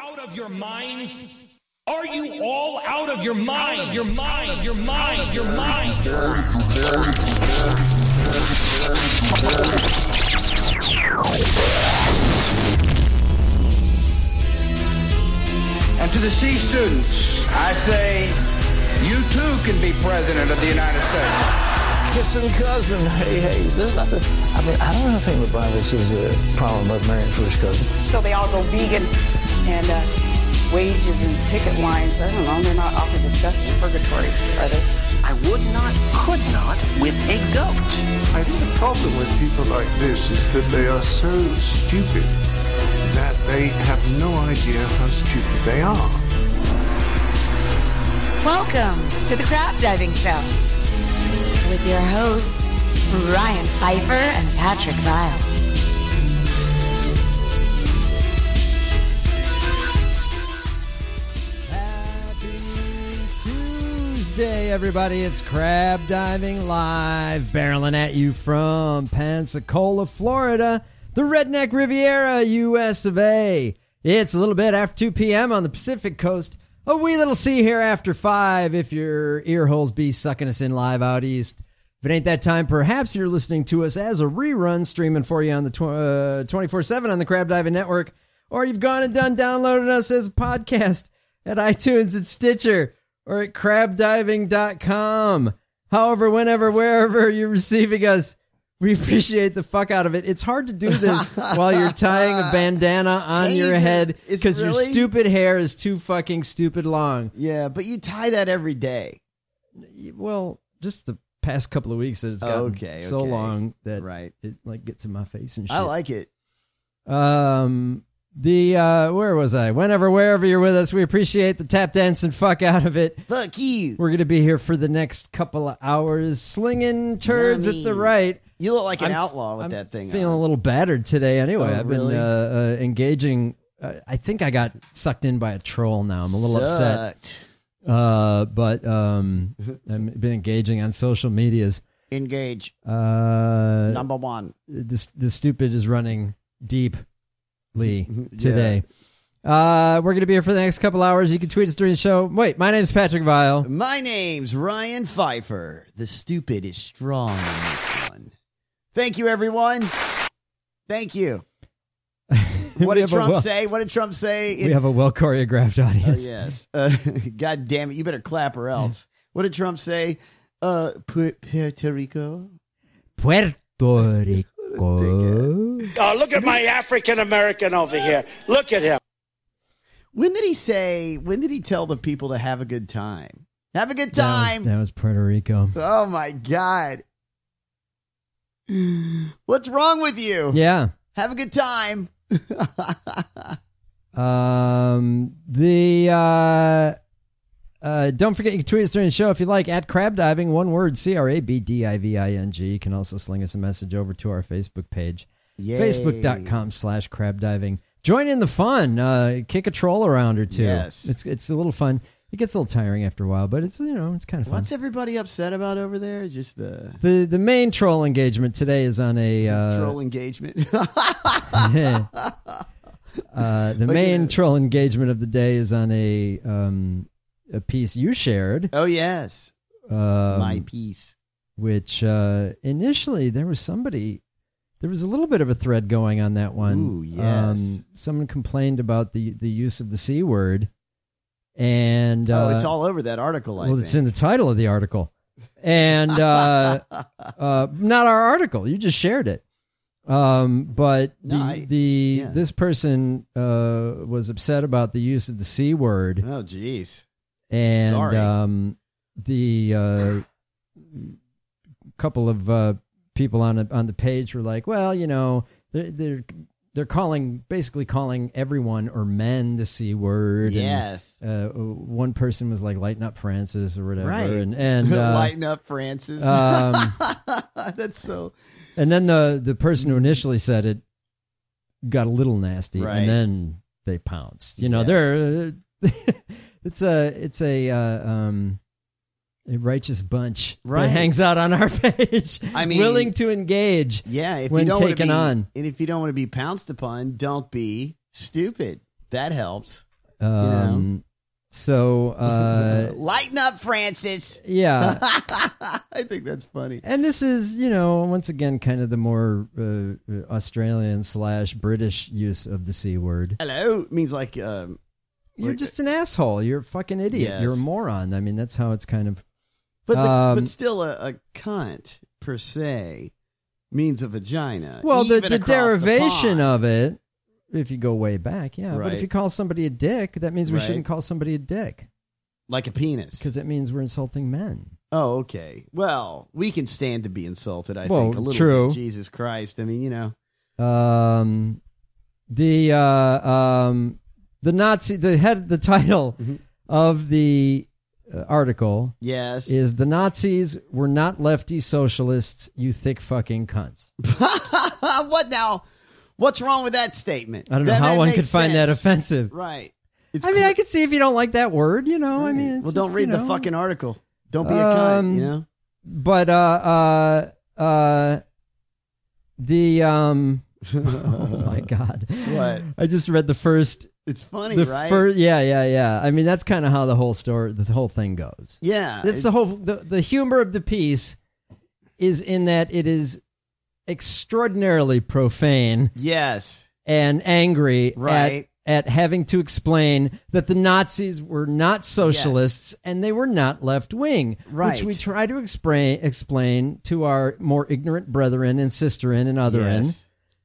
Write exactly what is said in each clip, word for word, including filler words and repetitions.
out of your minds? Are you all out of your mind? Your mind, your mind, your mind. And to the C students, I say, you too can be president of the United States. Kissing cousin, hey, hey, there's nothing. I mean, I don't know anything about this is a problem of marrying first cousin. So they all go vegan and uh, wages and picket lines. I don't know, they're not awfully discussed in purgatory, are they? I would not, could not with a goat. I think the problem with people like this is that they are so stupid that they have no idea how stupid they are. Welcome to the Crab Diving Show with your hosts, Ryan Pfeiffer and Patrick Vile. Tuesday, everybody. It's Crab Diving Live, barreling at you from Pensacola, Florida, the Redneck Riviera, U S of A. It's a little bit after two p.m. on the Pacific Coast. A wee little sea here after five if your ear holes be sucking us in live out east. If it ain't that time, perhaps you're listening to us as a rerun streaming for you on the tw- uh, twenty-four seven on the Crab Diving Network, or you've gone and done downloaded us as a podcast at iTunes and Stitcher, or at crab diving dot com. However, whenever, wherever you're receiving us, we appreciate the fuck out of it. It's hard to do this while you're tying a bandana on Can your you? head It's because your really? stupid hair is too fucking stupid long. Yeah, but you tie that every day. Well, just the past couple of weeks that it's gotten Okay, so okay. long that Right. it like gets in my face and shit. I like it. Um, the, uh, where was I? Whenever, wherever you're with us, we appreciate the tap dance and fuck out of it. Fuck you. We're going to be here for the next couple of hours, slinging turds Yummy. at the right. You look like an I'm- outlaw with I'm that thing feeling on. a little battered today anyway. Oh, I've really? been uh, uh, engaging. Uh, I think I got sucked in by a troll now. I'm a little upset. Sucked. Uh, but um, I've been engaging on social medias. Engage. Uh, Number one. the, the stupid is running deeply today. Uh, we're going to be here for the next couple hours. You can tweet us during the show. Wait, my name's Patrick Vile. My name's Ryan Pfeiffer. The stupid is strong in this one. Thank you, everyone. Thank you. What We did have a Trump well- say? What did Trump say? We have a well choreographed Oh, audience. yes. Uh, God damn it. You better clap or else. What did Trump say? Uh, Pu- Puerto Rico? Puerto Rico. Oh, look at my African American over here. Look at him. When did he say, when did he tell the people to have a good time? Have a good That was, time. that was Puerto Rico. Oh, my God. What's wrong with you? Yeah. Have a good time. Um. The uh. Uh, don't forget, you can tweet us during the show if you like, at Crab Diving, one word, C R A B D I V I N G. You can also sling us a message over to our Facebook page, Yay. facebook.com slash crab diving. Join in the fun. Uh, kick a troll around or two. Yes. It's it's a little fun. It gets a little tiring after a while, but it's, you know, it's kind of fun. What's everybody upset about over there? Just the The the main troll engagement today is on a uh, troll engagement. uh, the Look main at it. troll engagement of the day is on a um a piece you shared. Oh, yes. Um, My piece. which uh, initially there was somebody, there was a little bit of a thread going on that one. Ooh, yes. Um, someone complained about the, the use of the C word. And uh, Oh, it's all over that article, I well, think. it's in the title of the article. And uh, uh, not our article. You just shared it. Um, but the, No, I- the yeah. this person uh, was upset about the use of the C word. Oh, jeez. And Sorry. um, the uh, couple of uh, people on a, on the page were like, well, you know, they're they're they're calling basically calling everyone or men the C word. Yes. And, uh, one person was like, "Lighten up, Francis," or whatever. Right. And and uh, Lighten up, Francis. um, That's so. and then the the person who initially said it got a little nasty, Right. and then they pounced. You know, Yes. they're it's a it's a uh, um a righteous bunch Right. that hangs out on our page. I mean, willing to engage. Yeah, if when you don't want to taken be, on. and if you don't want to be pounced upon, don't be stupid. That helps. Um, so uh, lighten up, Francis. Yeah, I think that's funny. And this is, you know, once again, kind of the more uh, Australian slash British use of the C word. Hello means like um, you're just an asshole. You're a fucking idiot. Yes. You're a moron. I mean, that's how it's kind of. But the, um, but still, a, a cunt per se means a vagina. Well, the, even the across derivation the pond. of it, if you go way back, yeah. Right. But if you call somebody a dick, that means we Right. shouldn't call somebody a dick. Like a penis. Because it means we're insulting men. Oh, okay. Well, we can stand to be insulted, I Well, think. A little true. bit. Jesus Christ. I mean, you know. Um, the, uh, um, the Nazi, the head, the title Mm-hmm. of the uh, article Yes. is "The Nazis Were Not Lefty Socialists, You Thick Fucking Cunts." What now? What's wrong with that statement? I don't know That- how that one makes could find that sense. offensive. Right. It's I mean, cl- I could see if you don't like that word, you know. I mean, it's well, just, don't read you the know. fucking article. Don't be a Um, cunt, you know? But uh, uh, uh, the um, oh my god, What? I just read the first. It's funny, the right? first, yeah, yeah, yeah. I mean, that's kind of how the whole story, the whole thing goes. Yeah. It's it- the whole the, the humor of the piece is in that it is extraordinarily profane Yes. and angry Right. at, at having to explain that the Nazis were not socialists and they were not left wing, Right. which we try to explain explain to our more ignorant brethren and sisterin and otherin. Yes.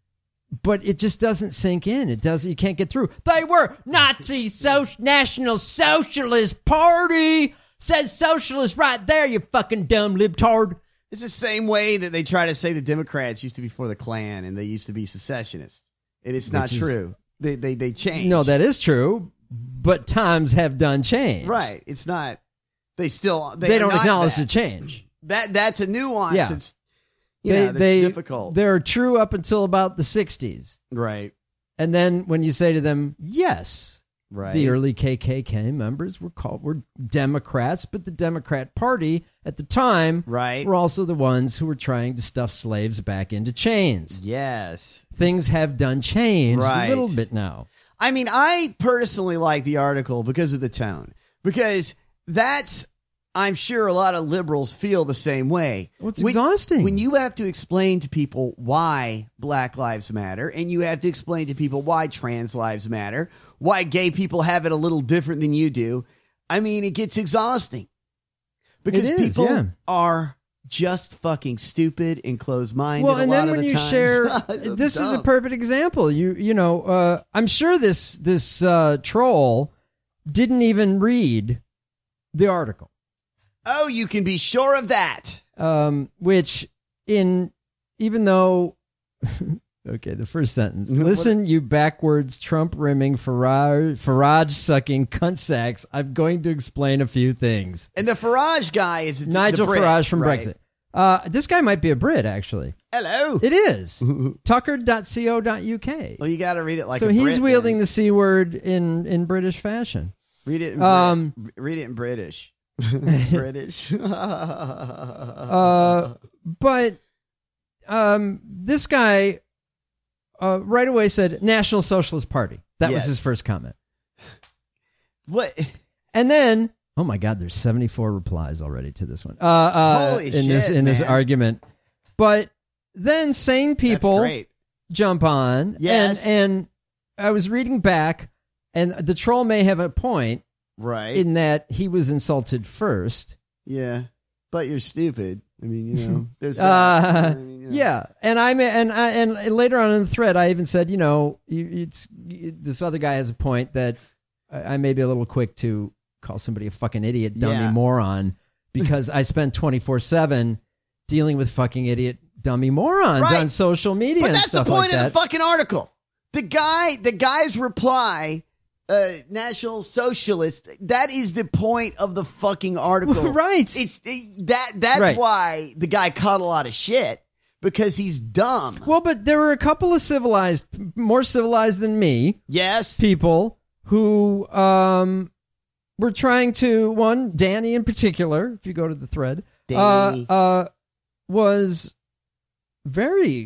But it just doesn't sink in. It doesn't. You can't get through. They were Nazi so- National Socialist Party. Says socialist right there, you fucking dumb libtard. It's the same way that they try to say the Democrats used to be for the Klan and they used to be secessionists. And it's not Which is- true. They they they changed. No, that is true. But times have done change. right. It's not. They still they, They, are don't not acknowledge that. the change. That that's a nuance. Yeah. It's They, yeah, that's they, difficult. They're true up until about the sixties. Right. And then when you say to them, yes, Right. the early K K K members were called were Democrats, but the Democrat Party at the time Right. were also the ones who were trying to stuff slaves back into chains. Yes. Things have done change Right. a little bit now. I mean, I personally like the article because of the tone. Because that's, I'm sure a lot of liberals feel the same way. Well, it's When- exhausting. When you have to explain to people why Black Lives Matter, and you have to explain to people why trans lives matter, why gay people have it a little different than you do, I mean, it gets exhausting. Because It is, people yeah. are just fucking stupid and closed-minded Well, a and lot then of when the you times. share, It's this is a dumb. perfect example. You you know, uh, I'm sure this this uh, troll didn't even read the article, Oh, you can be sure of that. um, which in even though. Okay, the first sentence. What- Listen, you backwards, Trump rimming, Farage, Farage sucking cunt sacks. I'm going to explain a few things. And the Farage guy is the Nigel Brit, Farage from right? Brexit. Uh, this guy might be a Brit, actually. Hello. It is. Tucker dot co dot U K. Well, you got to read it like so a he's Brit, wielding then. the C word in, in British fashion. Read it in Um, Brit- read it in British. British. Uh, but um, this guy uh, right away said National Socialist Party. That was Yes. his first comment. What? And then, oh my God, there's seventy-four replies already to this one. Uh, uh, Holy in this shit, in this man. argument. But then sane That's people great. jump on. Yes. And, and I was reading back, and the troll may have a point Right. in that he was insulted first. yeah. But you're stupid. I mean, you know, there's that. Uh, I mean, you know. Yeah, and I and I and later on in the thread, I even said, you know, you, it's you, this other guy has a point that I, I may be a little quick to call somebody a fucking idiot, dummy, Yeah. moron, because I spend twenty-four seven dealing with fucking idiot, dummy morons Right. on social media But and that's the stuff point like of that. the fucking article. The guy, the guy's reply, uh, National Socialist. That is the point of the fucking article, Right. It's that. That's Right. why the guy caught a lot of shit because he's dumb. Well, but there were a couple of civilized, more civilized than me, Yes. people who um were trying to, one, Danny in particular, if you go to the thread, Danny. uh, uh was very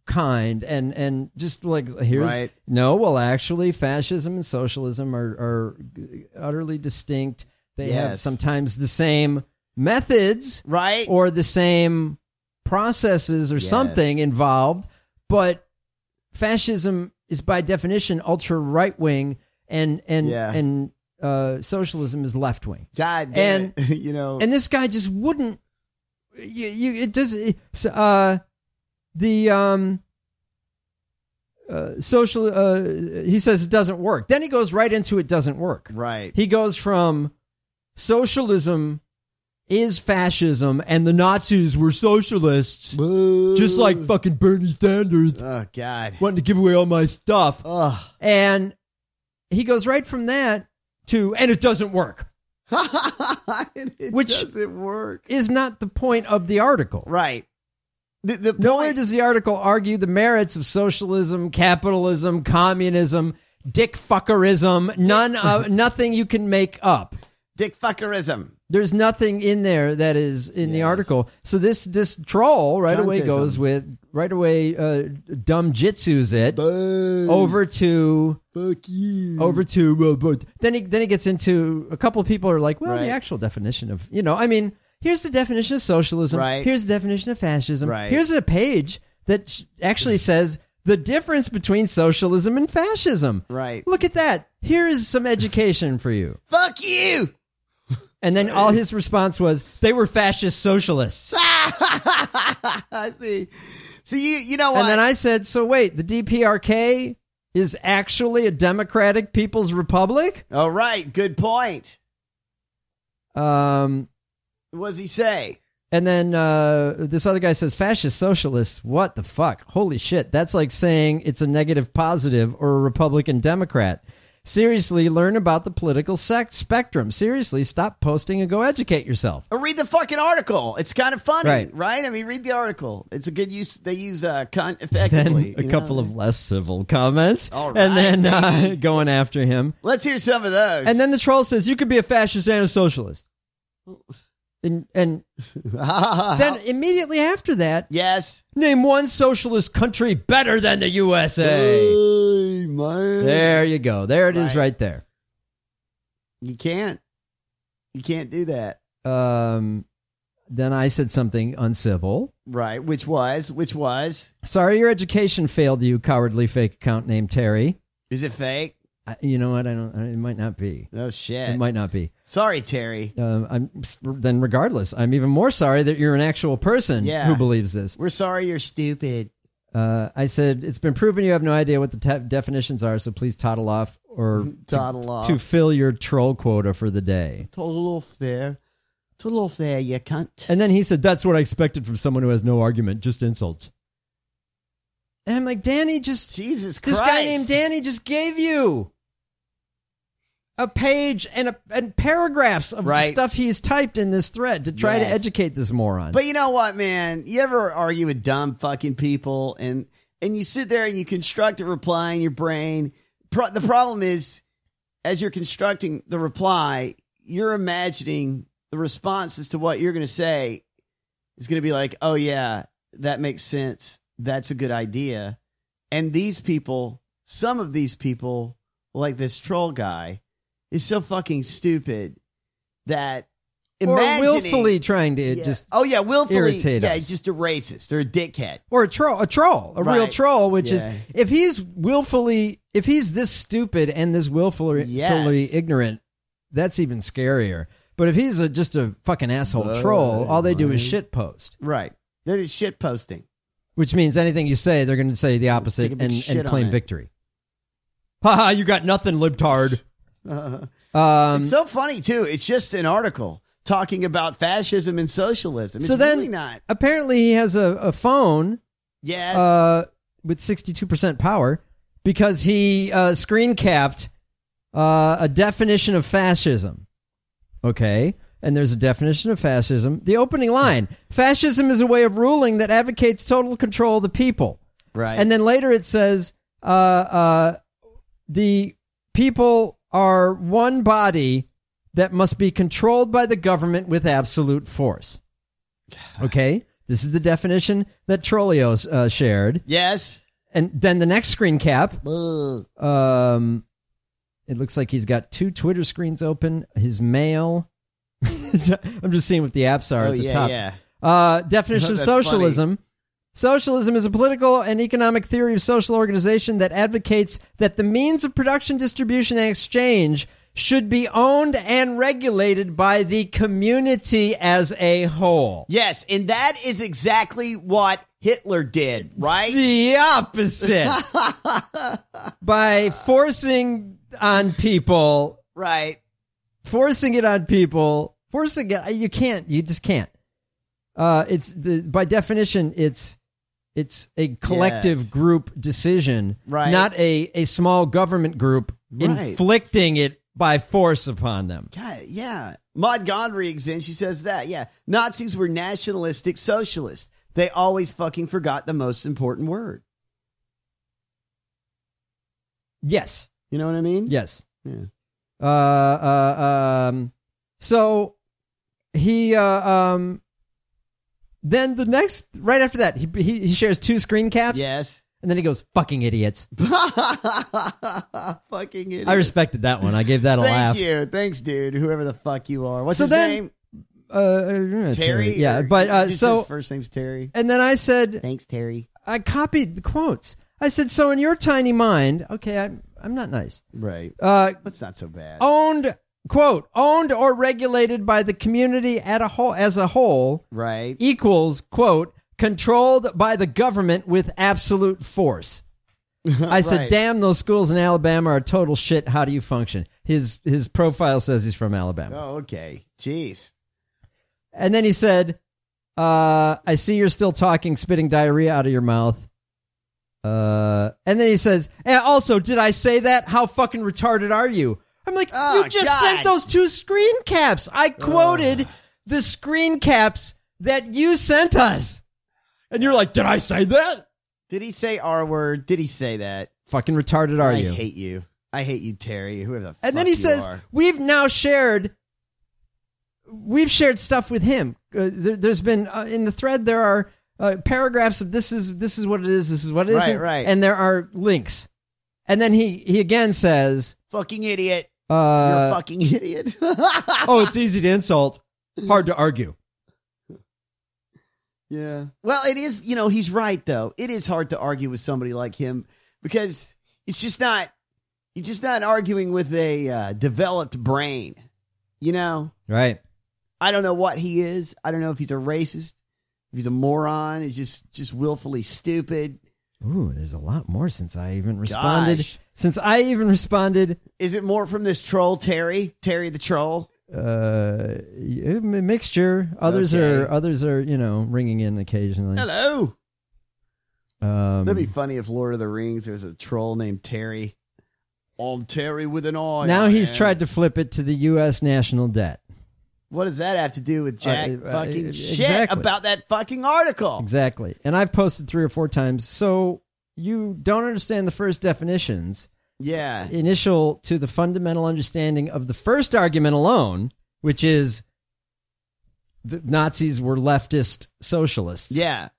kind and and just like here's Right. no well actually fascism and socialism are are utterly distinct. They have Yes. sometimes the same methods, right, or the same processes or Yes. something involved, but fascism is by definition ultra right wing and and Yeah. and uh socialism is left wing. God damn And it. you know, and this guy just wouldn't. You, you it does. So, uh, the um, uh, social. Uh, he says it doesn't work. Then he goes right into it doesn't work. right. He goes from socialism is fascism and the Nazis were socialists, Boo. just like fucking Bernie Sanders Oh God. wanting to give away all my stuff. Ugh. And he goes right from that to and it doesn't work. it Which doesn't work. Is not the point of the article. Right. The, the Nowhere point- does the article argue the merits of socialism, capitalism, communism, dick fuckerism, none of nothing you can make up. dick fuckerism. There's nothing in there that is in the Yes. article. So this this troll right away Cuntism. goes with right away uh, dumb jitsus it over to Fuck you. over to well, but then he then he gets into a couple of people are like, well, Right. the actual definition of you know, I mean, here's the definition of socialism. Right. Here's the definition of fascism. Right. Here's a page that sh- actually says the difference between socialism and fascism. Right. Look at that. Here is some education for you. Fuck you. And then all his response was, they were fascist socialists. I see. So you you know what? And then I said, so wait, the D P R K is actually a democratic people's republic? Oh right, good point. Um, What does he say? and then uh, this other guy says, fascist socialists, what the fuck? Holy shit, that's like saying it's a negative positive or a Republican Democrat. Seriously, learn about the political sec- spectrum. Seriously, stop posting and go educate yourself. Or read the fucking article. It's kind of funny, right? Right. I mean, read the article. It's a good use. They use uh, con- Then effectively. a you couple know? of less civil comments. All and right, then uh, baby. going after him. Let's hear some of those. And then the troll says, you could be a fascist and a socialist. And, and then immediately after that, yes, name one socialist country better than the U S A. Hey, man. There you go. There it is Right. right there. You can't. You can't do that. Um, then I said something uncivil. Right. Which was? Which was? Sorry your education failed you, cowardly fake account named Terry. Is it fake? I, you know what? I don't. It might not be. Oh shit. It might not be. Sorry, Terry. Um, I'm then regardless. I'm even more sorry that you're an actual person Yeah. who believes this. We're sorry you're stupid. Uh, I said it's been proven you have no idea what the te- definitions are, so please toddle off or Toddle to, off. to fill your troll quota for the day. Toddle off there. Toddle off there, you cunt. And then he said, "That's what I expected from someone who has no argument, just insults." And I'm like, Danny, just Jesus this Christ. guy named Danny just gave you a page and a, and paragraphs of Right. stuff he's typed in this thread to try Yes. to educate this moron. But you know what, man? You ever argue with dumb fucking people and and you sit there and you construct a reply in your brain? Pro- the problem is, as you're constructing the reply, you're imagining the responses to what you're going to say is going to be like, oh yeah, that makes sense. That's a good idea. And these people, some of these people, like this troll guy, is so fucking stupid that or imagining- willfully trying to Yeah. just oh yeah, willfully irritate yeah, us. he's just a racist. They're a dickhead. or a troll, a troll, a real Right. troll, which is Yeah. if he's willfully, if he's this stupid and this willfully Yes. willfully ignorant, that's even scarier. But if he's a, just a fucking asshole troll, all they do is shit post, Right. They're just shit posting. which means anything you say, they're going to say the Take opposite a big and, shit and on claim it. victory. Haha, you got nothing, libtard. Uh, Um, it's so funny too. It's just an article talking about fascism and socialism. It's so then, really not. apparently, he has a, a phone Yes. uh, with sixty-two percent power because he uh, screen capped uh, a definition of fascism. Okay. And there's a definition of fascism. The opening line, fascism is a way of ruling that advocates total control of the people. right. And then later it says, uh, uh, the people are one body that must be controlled by the government with absolute force. Okay? This is the definition that Trollio uh, shared. Yes. And then the next screen cap. Ugh. Um, it looks like he's got two Twitter screens open. His mail. I'm just seeing what the apps are Oh, at the yeah, top. yeah. Uh, definition of That's socialism. Socialism is a political and economic theory of social organization that advocates that the means of production, distribution, and exchange should be owned and regulated by the community as a whole. Yes, and that is exactly what Hitler did, right? The opposite. By forcing on people. Right. Forcing it on people. Forcing it. You can't. You just can't. Uh, it's the by definition, it's it's a collective Yes. group decision, Right. not a, a small government group Right. inflicting it by force upon them. God, yeah. Maud Godrigue's in, she says that, yeah. Nazis were nationalistic socialists. They always fucking forgot the most important word. Yes. You know what I mean? Yes. Yeah. Uh, uh, um, so he, uh, um, then the next, right after that, he, he, he shares two screen caps. Yes. And then he goes, fucking idiots. Fucking idiot. I respected that one. I gave that a Thank laugh. you. Thanks, dude. Whoever the fuck you are. What's So his then- name? Uh, uh, Terry? Yeah. Or But, uh, just so, his first name's Terry. and then I said, Thanks, Terry. I copied the quotes. I said, so in your tiny mind, okay, I'm, I'm not nice. Right. Uh, That's not so bad. owned, quote, owned or regulated by the community at a whole, as a whole Right. equals, quote, controlled by the government with absolute force. I said, Right. damn, those schools in Alabama are total shit. How do you function? His, his profile says he's from Alabama. Oh, okay. Jeez. And then he said, uh, I see you're still talking, spitting diarrhea out of your mouth. Uh, and then he says, and also, did I say that? How fucking retarded are you? I'm like, Oh, you just God. sent those two screen caps. I quoted the screen caps that you sent us. And you're like, did I say that? Did he say R word? Did he say that? Fucking retarded are I you? hate you. I hate you, Terry. Whoever the fuck And then he you says, are. we've now shared, we've shared stuff with him. Uh, there, there's been, uh, in the thread, there are uh, paragraphs of this is this is what it is, this is what it Right, isn't, right. and there are links. And then he, he again says, fucking idiot. uh, You're a fucking idiot. oh, it's easy to insult, hard to argue. Yeah. Well, it is, you know, he's right, though. It is hard to argue with somebody like him because it's just not, you're just not arguing with a uh, developed brain, you know? Right. I don't know what he is. I don't know if he's a racist, if he's a moron, he's just, just willfully stupid. Ooh, there's a lot more since I even responded. Gosh. Since I even responded. Is it more from this troll, Terry? Terry the troll? Uh, a mixture. Others Okay. are, others are, you know, ringing in occasionally. Hello. Um, That'd be funny if Lord of the Rings, there's a troll named Terry. I'm Terry with an eye. now I he's am. tried to flip it to the U S national debt. What does that have to do with Jack Uh, uh, fucking uh, shit exactly. about that fucking article? Exactly. And I've posted three or four times. So you don't understand the first definitions. Yeah. Initial to the fundamental understanding of the first argument alone, which is the Nazis were leftist socialists. Yeah.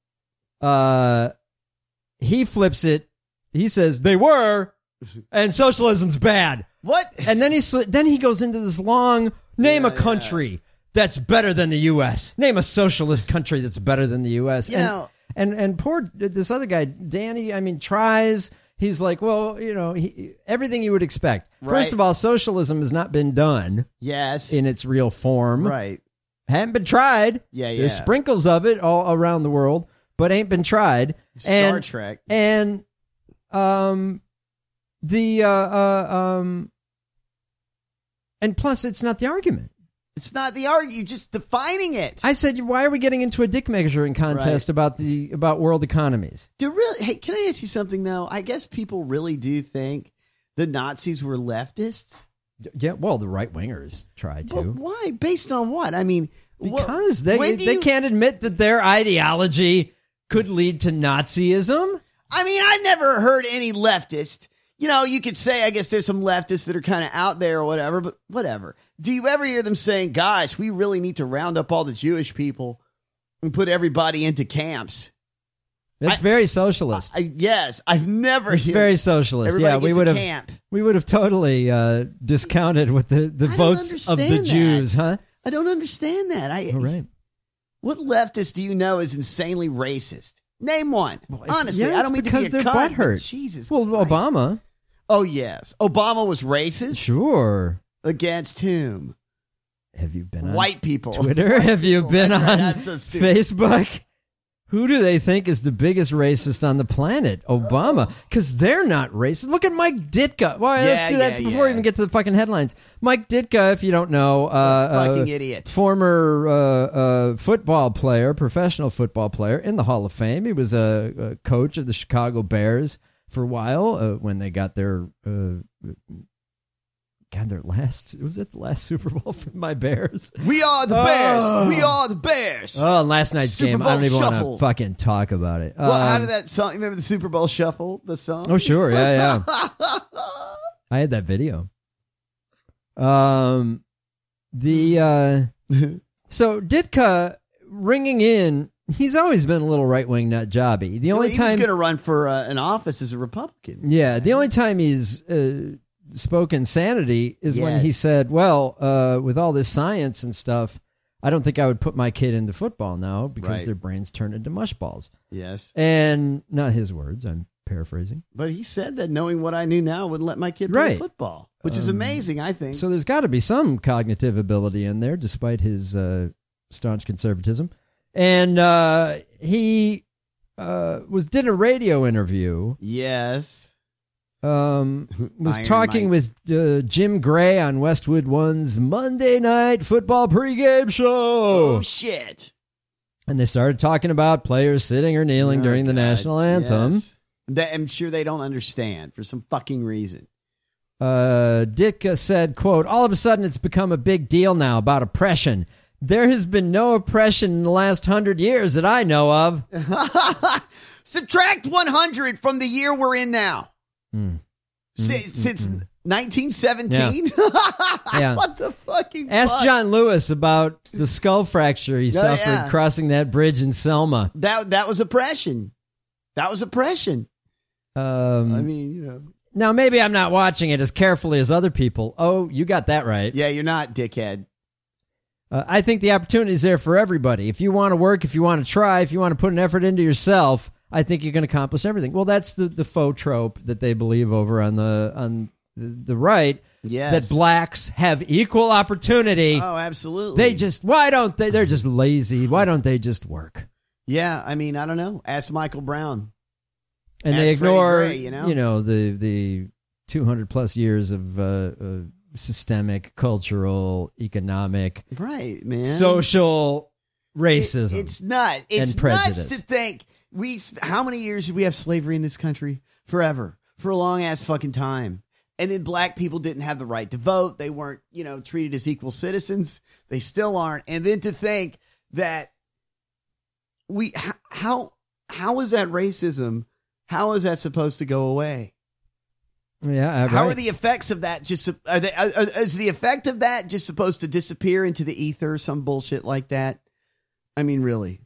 Uh, he flips it. He says they were, and socialism's bad. What? And then he sli- then he goes into this long name Yeah, a country that's better than the U S. Name a socialist country that's better than the U S. You and, know- and and poor this other guy, Danny. I mean, tries. He's like, well, you know, he, everything you would expect. Right. First of all, socialism has not been done Yes. in its real form. Right. Haven't been tried. Yeah, yeah. There's sprinkles of it all around the world, but ain't been tried. Star and, Trek. And um, the uh, uh um, and plus, it's not the argument. It's not the argument. You're just defining it. I said, why are we getting into a dick measuring contest Right. about the about world economies? Do really? Hey, can I ask you something though? I guess people really do think the Nazis were leftists. Yeah, well, the right wingers try to. But why? Based on what? I mean, Because wh- they when do they you- can't admit that their ideology could lead to Nazism. I mean, I've never heard any leftist. You know, you could say, I guess there's some leftists that are kind of out there or whatever, but whatever. Do you ever hear them saying, gosh, we really need to round up all the Jewish people? and put everybody into camps. That's I, very socialist. I, yes, I've never. It's very socialist. Everybody Yeah, we gets would a have. camp. We would have totally uh, discounted with the, the I votes don't of the understand Jews, that. huh? I don't understand that. I. All right. What leftist do you know is insanely racist? Name one. Well, it's- Honestly, yeah, I it's don't mean because to be a they're cunt, butthurt. but Jesus. Well, Christ. Obama. Oh yes, Obama was racist. Sure. Against whom? Have you been on White people? Twitter? White Have you people. been That's right, on I'm so stupid. Facebook? Who do they think is the biggest racist on the planet? Obama. Because they're not racist. Look at Mike Ditka. Well, Yeah, let's do that yeah, before yeah. we even get to the fucking headlines. Mike Ditka, if you don't know, uh, fucking uh, idiot. former uh, uh, football player, professional football player in the Hall of Fame. He was a, a coach of the Chicago Bears for a while uh, when they got their... Uh, God, their last, was it the last Super Bowl for my Bears? We are the Bears. We are the Bears. Oh, and last night's Super game, I Bowl don't even want Shuffle. to fucking talk about it. Well, how Um, did that song? You remember the Super Bowl Shuffle? The song? Oh, sure. Yeah, yeah. I had that video. Um, the, uh, so Ditka ringing in, he's always been a little right-wing nut jobby. The only he time. was going to run for uh, an office as a Republican. Yeah, the only time he's uh, spoken sanity is when he Yes. said, well, uh, with all this science and stuff, I don't think I would put my kid into football now because Right. their brains turn into mush balls. Yes. And not his words, I'm paraphrasing. But he said that knowing what I knew now wouldn't let my kid play Right. football, which is Um, amazing, I think. So there's got to be some cognitive ability in there, despite his uh, staunch conservatism. And uh, he uh, was did a radio interview. Yes. Um, was Iron talking Mike. with uh, Jim Gray on Westwood One's Monday Night Football pregame show. Oh, shit. And they started talking about players sitting or kneeling Oh, during the God. national anthem. Yes. That, I'm sure they don't understand for some fucking reason. Uh, Ditka said, quote, all of a sudden it's become a big deal now about oppression. There has been no oppression in the last hundred years that I know of. Subtract one hundred from the year we're in now. Mm. Si- Mm, Since mm, nineteen seventeen? Yeah. What the fucking Ask fuck? John Lewis about the skull fracture he Oh, suffered yeah. crossing that bridge in Selma. That, that was oppression. That was oppression. Um, I mean, you know. now, maybe I'm not watching it as carefully as other people. Oh, you got that right. Yeah, you're not, dickhead. Uh, I think the opportunity is there for everybody. If you want to work, if you want to try, if you want to put an effort into yourself, I think you can accomplish everything. Well, that's the, the faux trope that they believe over on the on the, the right. Yes. That blacks have equal opportunity. Oh, absolutely. They just, why don't they? They're just lazy. Why don't they just work? Yeah, I mean, I don't know. Ask Michael Brown. And Ask they ignore, Freddie Gray, you know? you know, the the two hundred plus years of uh, uh, systemic, cultural, economic, Right, man. social racism. It- it's nuts. It's and nuts prejudice. to think we. How many years did we have slavery in this country? Forever, for a long ass fucking time. And then black people didn't have the right to vote. They weren't, you know, treated as equal citizens. They still aren't. And then to think that we h- how how is that racism? How is that supposed to go away? Yeah, uh, How right. are the effects of that just are they, are, is the effect of that just supposed to disappear into the ether or some bullshit like that? I mean, really?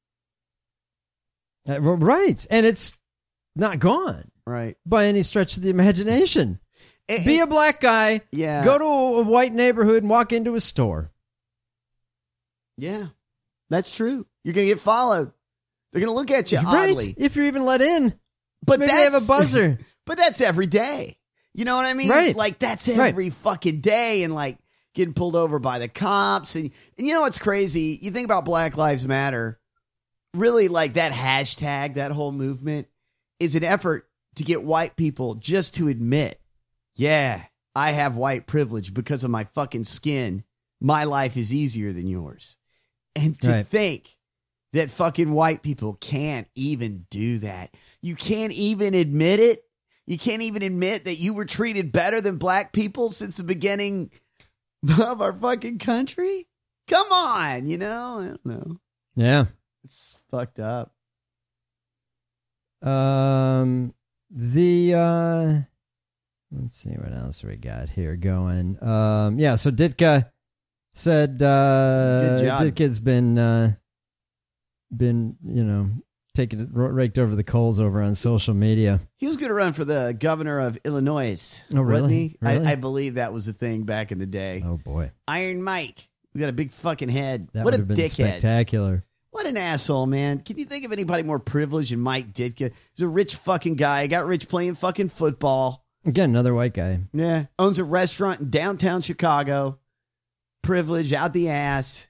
Uh, right, and it's not gone, right, by any stretch of the imagination. Be a black guy. Yeah. Go to a, a white neighborhood and walk into a store. Yeah, that's true. You're gonna get followed. They're gonna look at you Right, oddly. if you're even let in. But maybe they have a that's- buzzer. But that's every day. You know what I mean? Right. Like that's Right. every fucking day, and like getting pulled over by the cops, and and you know what's crazy? You think about Black Lives Matter. Really, like that hashtag, that whole movement is an effort to get white people just to admit, yeah, I have white privilege because of my fucking skin. My life is easier than yours. And to Right. think that fucking white people can't even do that. You can't even admit it. You can't even admit that you were treated better than black people since the beginning of our fucking country. Come on, you know? I don't know. Yeah. It's fucked up. Um, the uh, let's see what else we got here going. Um, yeah. So Ditka said, uh, Good job. Ditka's been uh, been, you know, taken raked over the coals over on social media. He was going to run for the governor of Illinois. Oh, really? Wasn't he? Really? I, I believe that was the thing back in the day. Oh boy, Iron Mike. We got a big fucking head. that what would a have been dickhead. spectacular. What an asshole, man. Can you think of anybody more privileged than Mike Ditka? He's a rich fucking guy. He got rich playing fucking football. Again, another white guy. Yeah. Owns a restaurant in downtown Chicago. Privilege out the ass.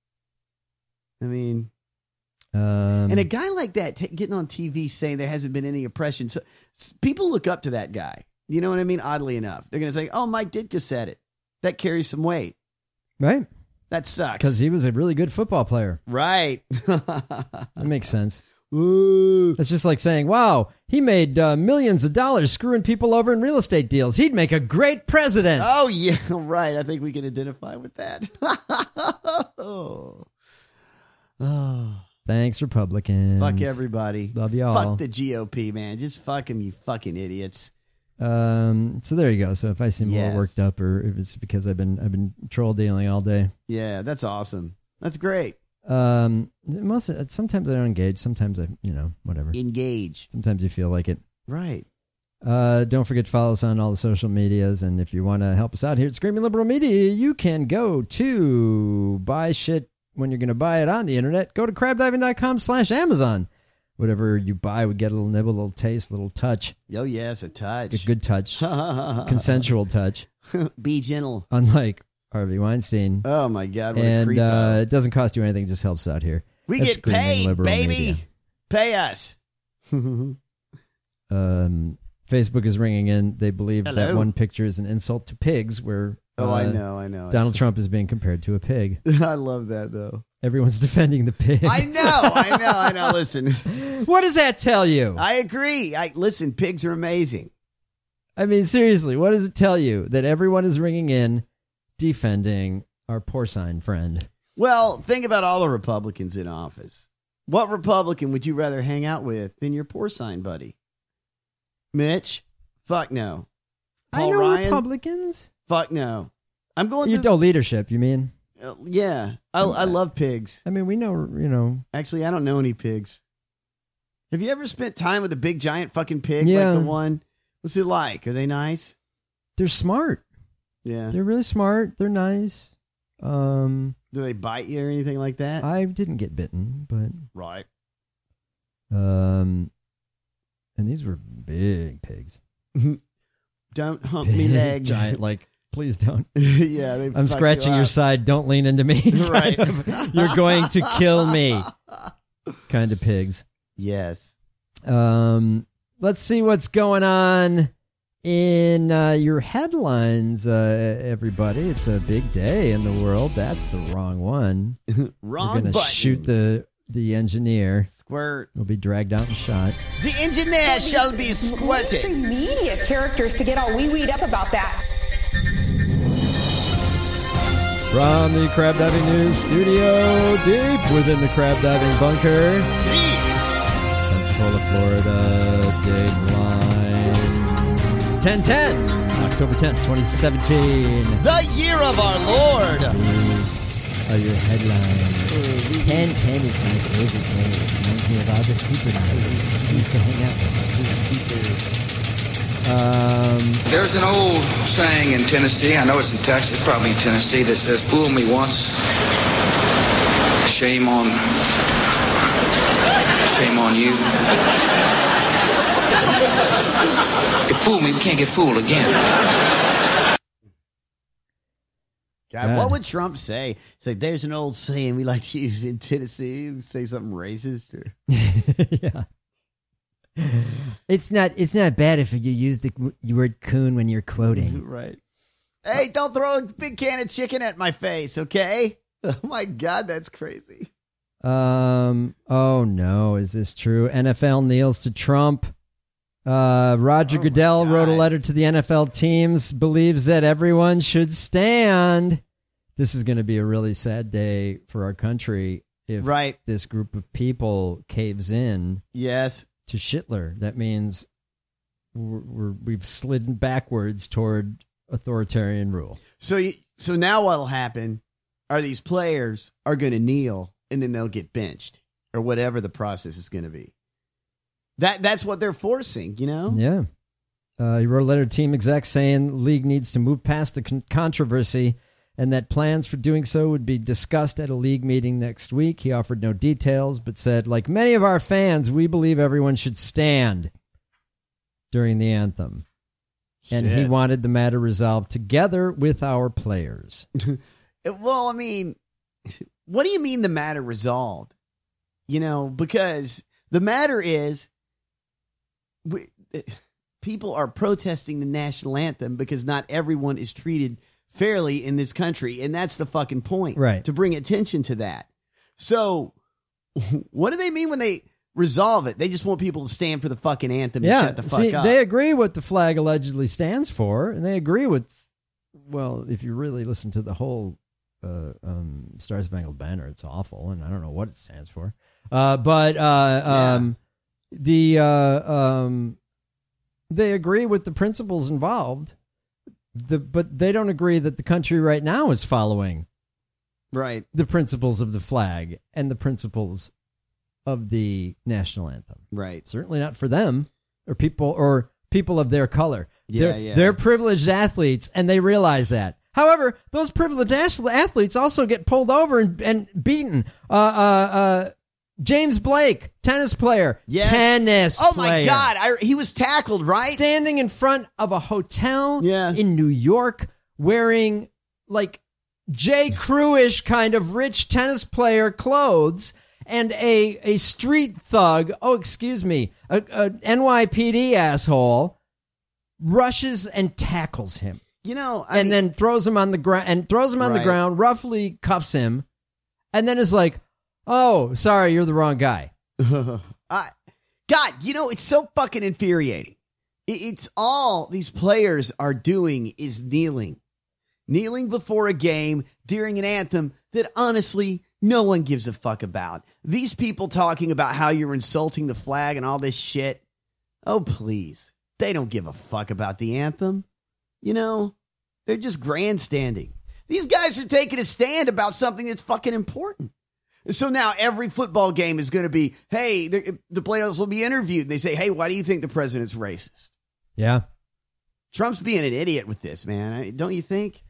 I mean, Um, and a guy like that t- getting on T V saying there hasn't been any oppression. So s- people look up to that guy. You know what I mean? Oddly enough, they're going to say, "Oh, Mike Ditka said it." That carries some weight. right? That sucks. Because he was a really good football player. Right. That makes sense. Ooh. It's just like saying, wow, he made uh, millions of dollars screwing people over in real estate deals. He'd make a great president. Oh, yeah, right. I think we can identify with that. oh. oh. Thanks, Republicans. Fuck everybody. Love y'all. Fuck the G O P, man. Just fuck them, you fucking idiots. Um, so there you go. So if I seem Yes. more worked up, or if it's because I've been I've been troll dealing all day. Yeah, that's awesome. That's great. Um, most sometimes I don't engage. Sometimes I, you know, whatever. Engage. Sometimes you feel like it. Right. Uh, don't forget to follow us on all the social medias, and if you want to help us out here at Screaming Liberal Media, you can go to buy shit when you're going to buy it on the internet. Go to crabdiving.com slash Amazon. Whatever you buy, we get a little nibble, a little taste, a little touch. Oh, yes, a touch. A good touch. Consensual touch. Be gentle. Unlike Harvey Weinstein. Oh, my God. What and a creepo. uh, it doesn't cost you anything. It just helps out here. We That's get Screaming paid, Liberal baby. Media. Pay us. Um, Facebook is ringing in. They believe Hello. that one picture is an insult to pigs, where Oh, uh, I know, I know. Donald Trump is being compared to a pig. I love that, though. Everyone's defending the pig. I know, I know, I know. Listen. What does that tell you? I agree. I Listen, pigs are amazing. I mean, seriously, what does it tell you that everyone is ringing in defending our porcine friend? Well, think about all the Republicans in office. What Republican would you rather hang out with than your porcine buddy? Mitch? Fuck no. Paul I know Ryan? Republicans. Fuck no. I'm going You to... don't leadership, you mean? Uh, yeah. I, I love pigs. I mean, we know, you know. Actually, I don't know any pigs. Have you ever spent time with a big, giant fucking pig Yeah. like the one? What's it like? Are they nice? They're smart. Yeah. They're really smart. They're nice. Um, Do they bite you or anything like that? I didn't get bitten, but Right. um, and these were big pigs. Don't hump Big, me leg. giant. Like, please don't. yeah, they I'm fuck scratching you your up. side. Don't lean into me. Right. Kind of, you're going to kill me. Kind of pigs. Yes. Um, let's see what's going on in uh, your headlines, uh, everybody. It's a big day in the world. That's the wrong one. Wrong We're gonna button. shoot the the engineer. Squirt. He'll be dragged out and shot. The engineer shall be squirted. Mainstream media characters to get all wee-weed up about that. From the Crab Diving News studio, deep within the Crab Diving bunker, Pensacola, Florida, Dateline, ten ten, October tenth, twenty seventeen. The year of our Lord. These are your headlines. ten ten is my favorite day. It reminds me of all the supermarkets I used to hang out with. Um, There's an old saying in Tennessee, I know it's in Texas, probably in Tennessee, that says, fool me once, shame on, shame on you. If fool me, we can't get fooled again. God, God. what would Trump say? It's like, there's an old saying we like to use in Tennessee. Say something racist. Or... yeah. It's not. It's not bad if you use the word "coon" when you're quoting. Right. Hey, don't throw a big can of chicken at my face, okay? Oh my God, that's crazy. Um. Oh no, is this true? N F L kneels to Trump. Uh, Roger Oh, Goodell my wrote a God. letter to the N F L teams. Believes that everyone should stand. This is going to be a really sad day for our country if Right. this group of people caves in Yes. to Schindler. That means we're, we're, we've slid backwards toward authoritarian rule. So, you, so now what'll happen are these players are going to kneel and then they'll get benched. or whatever the process is going to be. That That's what they're forcing, you know? Yeah. Uh, he wrote a letter to team execs saying the league needs to move past the con- controversy and that plans for doing so would be discussed at a league meeting next week. He offered no details, but said, like many of our fans, we believe everyone should stand during the anthem. Shit. And he wanted the matter resolved together with our players. Well, I mean, what do you mean the matter resolved? You know, because the matter is... We, people are protesting the national anthem because not everyone is treated fairly in this country. And that's the fucking point. Right. To bring attention to that. So what do they mean when they resolve it? They just want people to stand for the fucking anthem yeah. and shut the fuck See, up. they agree what the flag allegedly stands for. And they agree with, well, if you really listen to the whole uh, um, Star Spangled Banner, it's awful. And I don't know what it stands for. Uh, but uh, um, yeah. the... Uh, um, They agree with the principles involved, the, but they don't agree that the country right now is following right the principles of the flag and the principles of the national anthem. Right. Certainly not for them or people or people of their color. Yeah, they're, yeah. they're privileged athletes, and they realize that. However, those privileged athletes also get pulled over and, and beaten. Uh, uh, uh, James Blake, tennis player. Yes. Tennis oh player. my God. I, he was tackled, right? Standing in front of a hotel yeah. in New York wearing like J. Crew-ish kind of rich tennis player clothes and a, a street thug, oh, excuse me, a, a N Y P D asshole rushes and tackles him. You know, I and mean, then throws him on the ground and throws him on right. the ground, roughly cuffs him, and then is like, oh, sorry, you're the wrong guy. I, God, you know, it's so fucking infuriating. It, it's all these players are doing is kneeling. Kneeling before a game during an anthem that honestly no one gives a fuck about. These people talking about how you're insulting the flag and all this shit. Oh, please. They don't give a fuck about the anthem. You know, they're just grandstanding. These guys are taking a stand about something that's fucking important. So now every football game is going to be, hey, the, the players will be interviewed. And they say, hey, why do you think the president's racist? Yeah. Trump's being an idiot with this, man. Don't you think?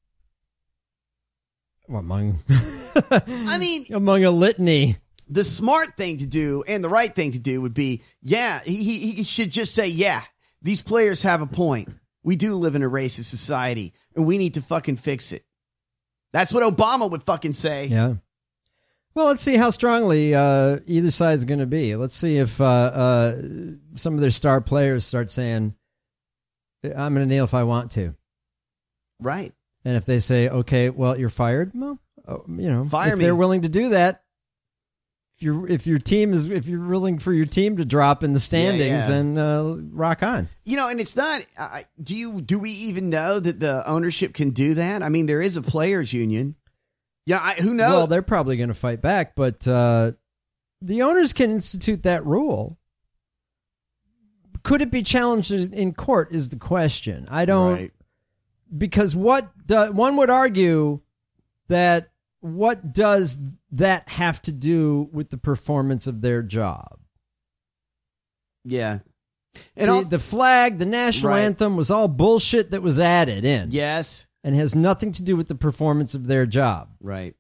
Well, among, I mean, among a litany. The smart thing to do and the right thing to do would be, yeah, he, he, he should just say, yeah, these players have a point. We do live in a racist society and we need to fucking fix it. That's what Obama would fucking say. Yeah. Well, let's see how strongly uh, either side is going to be. Let's see if uh, uh, some of their star players start saying, I'm going to kneel if I want to. Right. And if they say, okay, well, you're fired, well, you know, Fire if me. they're willing to do that, if you're, if your team is, if you're willing for your team to drop in the standings, yeah, yeah. then uh, rock on. You know, and it's not, uh, do you, do we even know that the ownership can do that? I mean, there is a players union. Yeah, I, who knows? Well, they're probably going to fight back, but uh, the owners can institute that rule. Could it be challenged in court is the question. I don't, right. because what do, one would argue that what does that have to do with the performance of their job? Yeah. And the, also, the flag, the national right. anthem was all bullshit that was added in. Yes. And has nothing to do with the performance of their job. Right.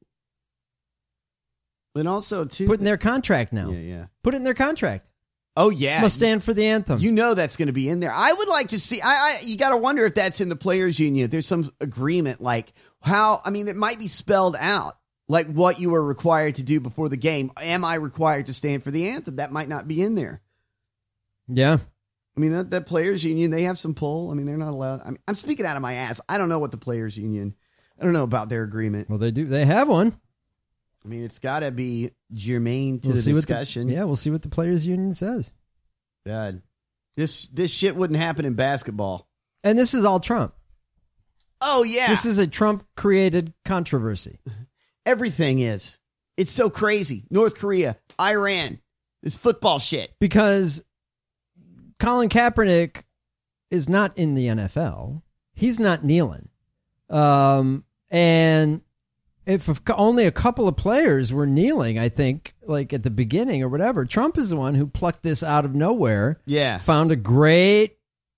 And also, too, put in their contract now. Yeah, yeah. Put it in their contract. Oh, yeah. Must stand for the anthem. You know that's going to be in there. I would like to see, I, I you got to wonder if that's in the players union. If there's some agreement, like how, I mean, it might be spelled out, like what you are required to do before the game. Am I required to stand for the anthem? That might not be in there. Yeah. I mean, that, that players union, they have some pull. I mean, they're not allowed. I mean, I'm speaking out of my ass. I don't know what the players union, I don't know about their agreement. Well, they do. They have one. I mean, it's got to be germane to we'll the see discussion. What the, yeah, we'll see what the players union says. God, this this shit wouldn't happen in basketball. And this is all Trump. Oh, yeah. This is a Trump-created controversy. Everything is. It's so crazy. North Korea, Iran, this football shit. Because Colin Kaepernick is not in the N F L. He's not kneeling. Um, and if a, only a couple of players were kneeling, I think, like at the beginning or whatever, Trump is the one who plucked this out of nowhere. Yeah. Found a great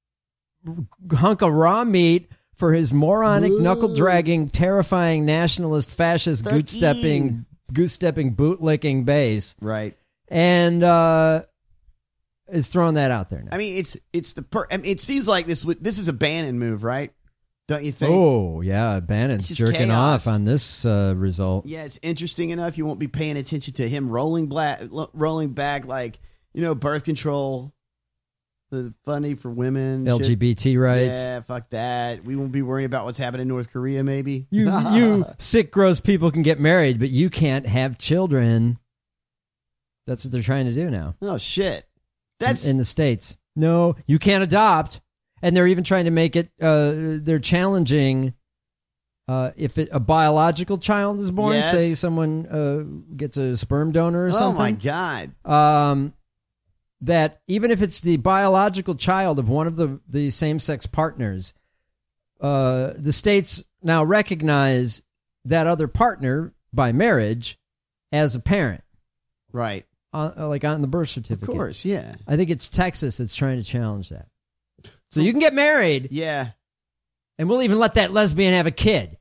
hunk of raw meat for his moronic, knuckle-dragging, terrifying, nationalist, fascist, Fuck goose-stepping, goose-stepping, boot-licking base. Right. And uh, is throwing that out there now. I mean, it's it's the per- I mean, it seems like this would- this is a Bannon move, right? Don't you think? Oh, yeah, Bannon's It's just jerking chaos. off on this uh, result. Yeah, it's interesting enough. You won't be paying attention to him rolling black, rolling back like, you know, birth control, the funny for women, L G B T shit. rights. Yeah, fuck that. We won't be worrying about what's happening in North Korea, maybe. You, you sick, gross people can get married, but you can't have children. That's what they're trying to do now. Oh shit! That's in, in the States. No, you can't adopt, and they're even trying to make it. Uh, they're challenging uh, if it, a biological child is born. Yes. Say someone uh, gets a sperm donor or oh something. my god! Um, that even if it's the biological child of one of the, the same-sex partners, uh, the states now recognize that other partner by marriage as a parent. Right. Uh, like on the birth certificate. Of course, yeah. I think it's Texas that's trying to challenge that. So you can get married. Yeah. And we'll even let that lesbian have a kid.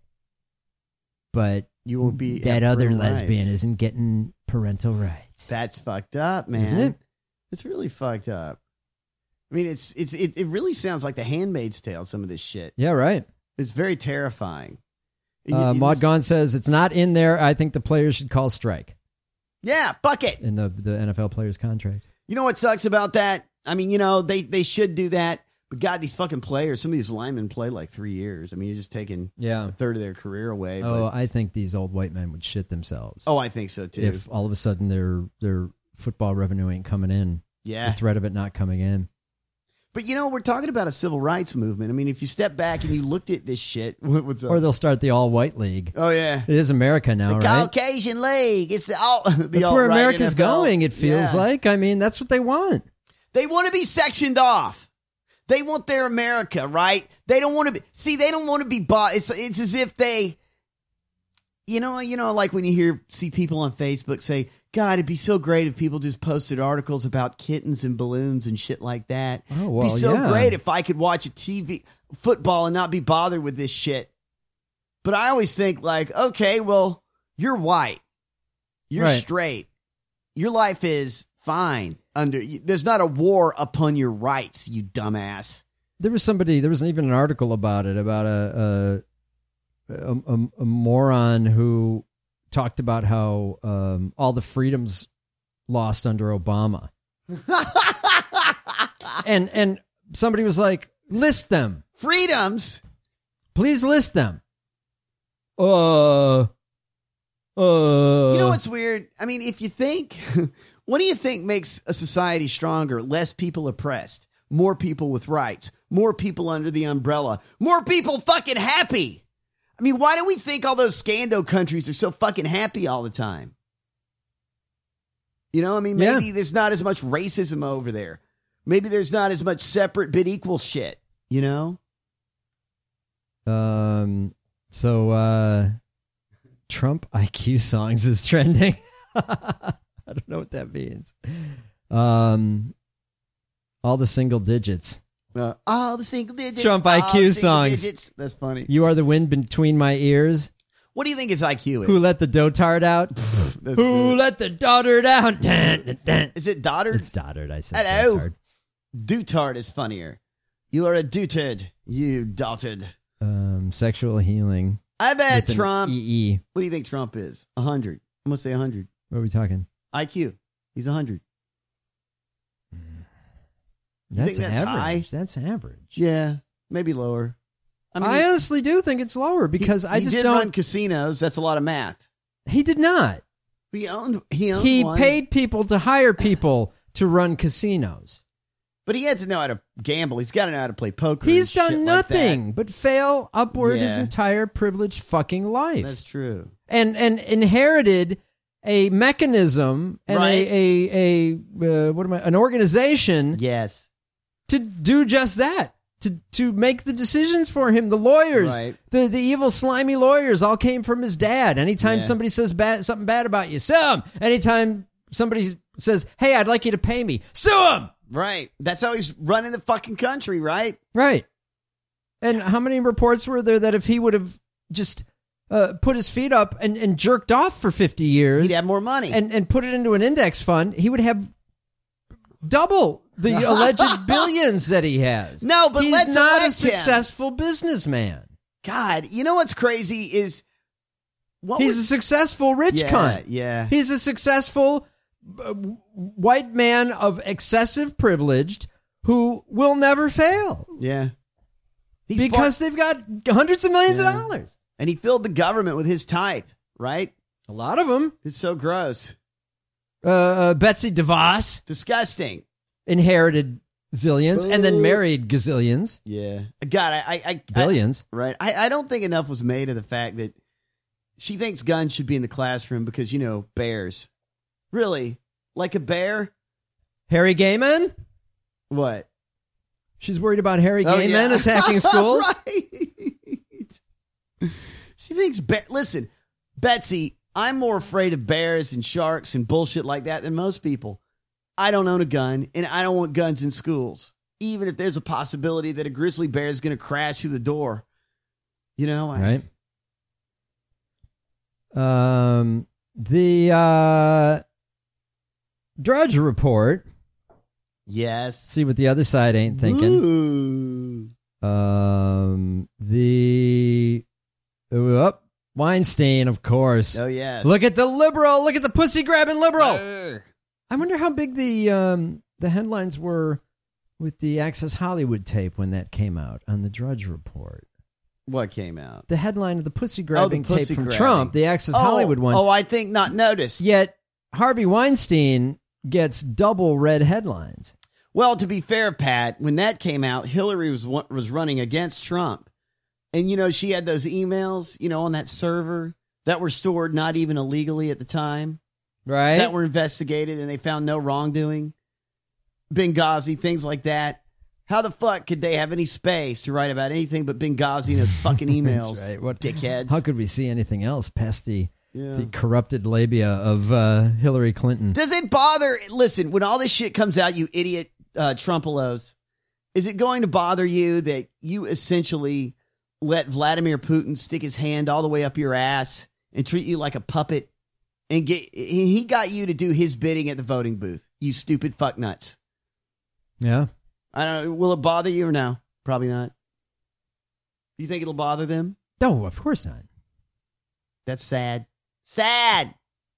But you won't be that other parental lesbian rights. isn't getting parental rights. That's fucked up, man. Isn't it? It's really fucked up. I mean, it's it's it, it really sounds like The Handmaid's Tale, some of this shit. Yeah, right. It's very terrifying. Uh, It- Maud it's- Gahn says it's not in there. I think the players should call strike Yeah, fuck it. in the, the N F L players' contract. You know what sucks about that? I mean, you know, they, they should do that. But God, these fucking players, some of these linemen play like three years. I mean, you're just taking Yeah. a third of their career away. Oh, but, I think these old white men would shit themselves. oh, I think so too. if all of a sudden their their football revenue ain't coming in. Yeah. The threat of it not coming in. But, you know, we're talking about a civil rights movement. I mean, if you step back and you looked at this shit, what, what's up? Or they'll start the all-white league. Oh, yeah. It is America now, The right? Caucasian League. It's the, all, the That's where alt-right America's N F L. going, it feels Yeah. like. I mean, that's what they want. They want to be sectioned off. They want their America, right? They don't want to be. See, they don't want to be bought. It's it's as if they, you know, you know, like when you hear see people on Facebook say, "God, it'd be so great if people just posted articles about kittens and balloons and shit like that. Oh, well, it'd be so yeah. great if I could watch a T V football and not be bothered with this shit." But I always think like, okay, well, you're white, you're Right. straight, your life is fine. Under there's not a war upon your rights, you dumbass. There was somebody, there was even an article about it, about a a, a, a, a moron who talked about how um, all the freedoms lost under Obama. and and somebody was like, list them. Freedoms? Please list them. Uh, uh. You know what's weird? I mean, if you think, what do you think makes a society stronger? Less people oppressed, more people with rights, more people under the umbrella, more people fucking happy. I mean, why do we think all those Scando countries are so fucking happy all the time? You know, I mean, maybe Yeah. there's not as much racism over there. Maybe there's not as much separate but equal shit, you know? Um. So, uh, Trump I Q songs is trending. I don't know what that means. Um, all the single digits. Uh, all the single digits. Trump all I Q the single songs. digits. That's funny. You are the wind between my ears. What do you think his I Q is? Who let the dotard out? That's Who good. let the dotard out? Dun, dun, dun. Is it Doddard? It's dotard. I said Hello. dotard. Dutard is funnier. You are a dutard. You dotard. Um, sexual healing. I bet with an Trump. E E. What do you think Trump is? A hundred. I'm gonna say a hundred. What are we talking? I Q. He's a hundred. That's, think that's average. high? That's average. Yeah, maybe lower. I I, mean, he- honestly do think it's lower because he, I he just did don't. run casinos. That's a lot of math. He did not. He owned. He owned. He one, paid people to hire people to run casinos. but he had to know how to gamble. He's got to know how to play poker. He's and shit done like that. nothing but fail upward his Yeah. entire privileged fucking life. That's true. and and inherited a mechanism and Right. a a a uh, what am I an organization Yes. to do just that, to to make the decisions for him. The lawyers, Right. the the evil, slimy lawyers, all came from his dad. Anytime Yeah. somebody says bad something bad about you, sue him. Anytime somebody says, "Hey, I'd like you to pay me," sue him. Right. That's how he's running the fucking country, right? Right. And how many reports were there that if he would have just uh, put his feet up and, and jerked off for fifty years, He'd have more money. and, and put it into an index fund, he would have double the alleged billions that he has. No, but he's let's not a elect him. successful businessman. God, you know what's crazy is what He's was, a successful rich yeah, cunt. Yeah. He's a successful uh, white man of excessive privilege who will never fail Yeah. He's because part- they've got hundreds of millions Yeah. of dollars. and he filled the government with his type, right? A lot of them. It's so gross. Uh, uh, Betsy DeVos Disgusting. inherited zillions and then Ooh. married gazillions, Yeah. God, I, I, I billions. I, right. I, I don't think enough was made of the fact that she thinks guns should be in the classroom because, you know, bears. Really? Like a bear? Harry gay men? What? She's worried about hairy Oh, gay yeah. men attacking schools? Right. She thinks, bear- listen, Betsy, I'm more afraid of bears and sharks and bullshit like that than most people. I don't own a gun, and I don't want guns in schools, even if there's a possibility that a grizzly bear is going to crash through the door. You know? I, Right. Um, the uh, Drudge Report. Yes. See what the other side ain't thinking. Ooh. Um, the oh, Weinstein, of course. Oh, yes. Look at the liberal. Look at the pussy grabbing liberal. I wonder how big the um, the headlines were with the Access Hollywood tape when that came out on the Drudge Report. What came out? The headline of the pussy Oh, the grabbing tape pussy from grabbing. Trump, the Access Oh, Hollywood one. Oh, I think not noticed. Yet Harvey Weinstein gets double red headlines. Well, to be fair, Pat, when that came out, Hillary was was running against Trump. And, you know, she had those emails, you know, on that server that were stored not even illegally at the time. Right. That were investigated and they found no wrongdoing. Benghazi, things like that. How the fuck could they have any space to write about anything but Benghazi and those fucking emails? That's right. What, dickheads. How could we see anything else past the, Yeah. the corrupted labia of uh, Hillary Clinton? Does it bother? Listen, when all this shit comes out, you idiot uh, Trumpelos, is it going to bother you that you essentially let Vladimir Putin stick his hand all the way up your ass and treat you like a puppet and get he got you to do his bidding at the voting booth? You stupid fuck nuts. Yeah. I don't know. Will it bother you or no? Probably not. You think it'll bother them? No, of course not. That's sad. Sad.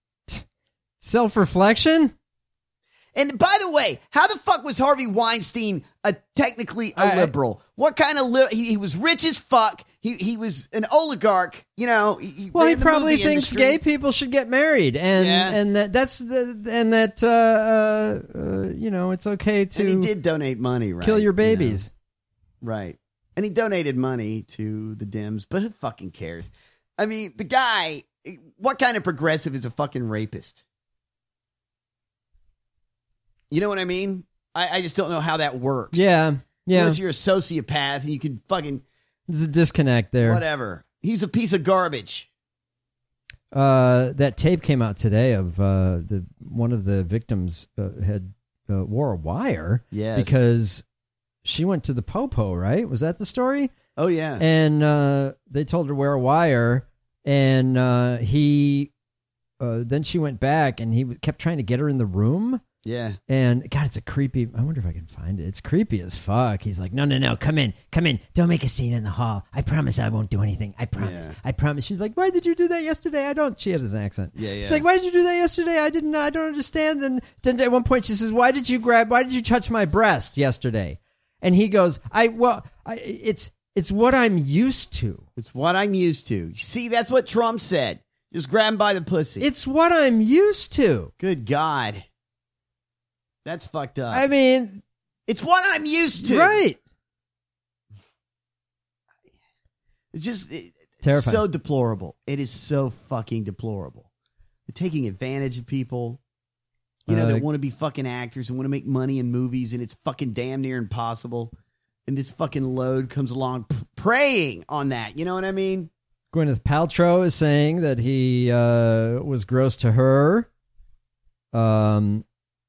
Self-reflection? And by the way, how the fuck was Harvey Weinstein a technically a I- liberal? What kind of li- he, he was rich as fuck. He he was an oligarch. You know. He, Well, he ran the probably movie thinks industry. gay people should get married, and Yeah. and that that's the and that uh, uh, uh, you know it's okay to And he did donate money, right? kill your You know. babies. Right. And he donated money to the Dems, but who fucking cares? I mean, the guy. What kind of progressive is a fucking rapist? You know what I mean? I, I just don't know how that works. Yeah, yeah. Unless you're a sociopath and you can fucking There's a disconnect there. whatever. He's a piece of garbage. Uh, that tape came out today of uh, the one of the victims uh, had uh, wore a wire. Yes. Because she went to the popo, right? Was that the story? Oh yeah. And uh, they told her to wear a wire, and uh, he uh, then she went back, and he kept trying to get her in the room. Yeah. And God, it's a creepy. I wonder if I can find it. It's creepy as fuck. He's like, no, no, no, come in, come in. Don't make a scene in the hall. I promise I won't do anything. I promise. Yeah. I promise. She's like, why did you do that yesterday? I don't. She has his accent. Yeah, yeah. She's like, why did you do that yesterday? I didn't. I don't understand. And then at one point she says, why did you grab? Why did you touch my breast yesterday? And he goes, I well, I, it's it's what I'm used to. It's what I'm used to. See, that's what Trump said. Just grab him by the pussy. It's what I'm used to. Good God. That's fucked up. I mean, it's what I'm used to. right? It's just it, it's Terrifying. so deplorable. It is so fucking deplorable. They're taking advantage of people, you know, Uh, that want to be fucking actors and want to make money in movies, and it's fucking damn near impossible. and this fucking load comes along p- preying on that. You know what I mean? Gwyneth Paltrow is saying that he uh, was gross to her. Um,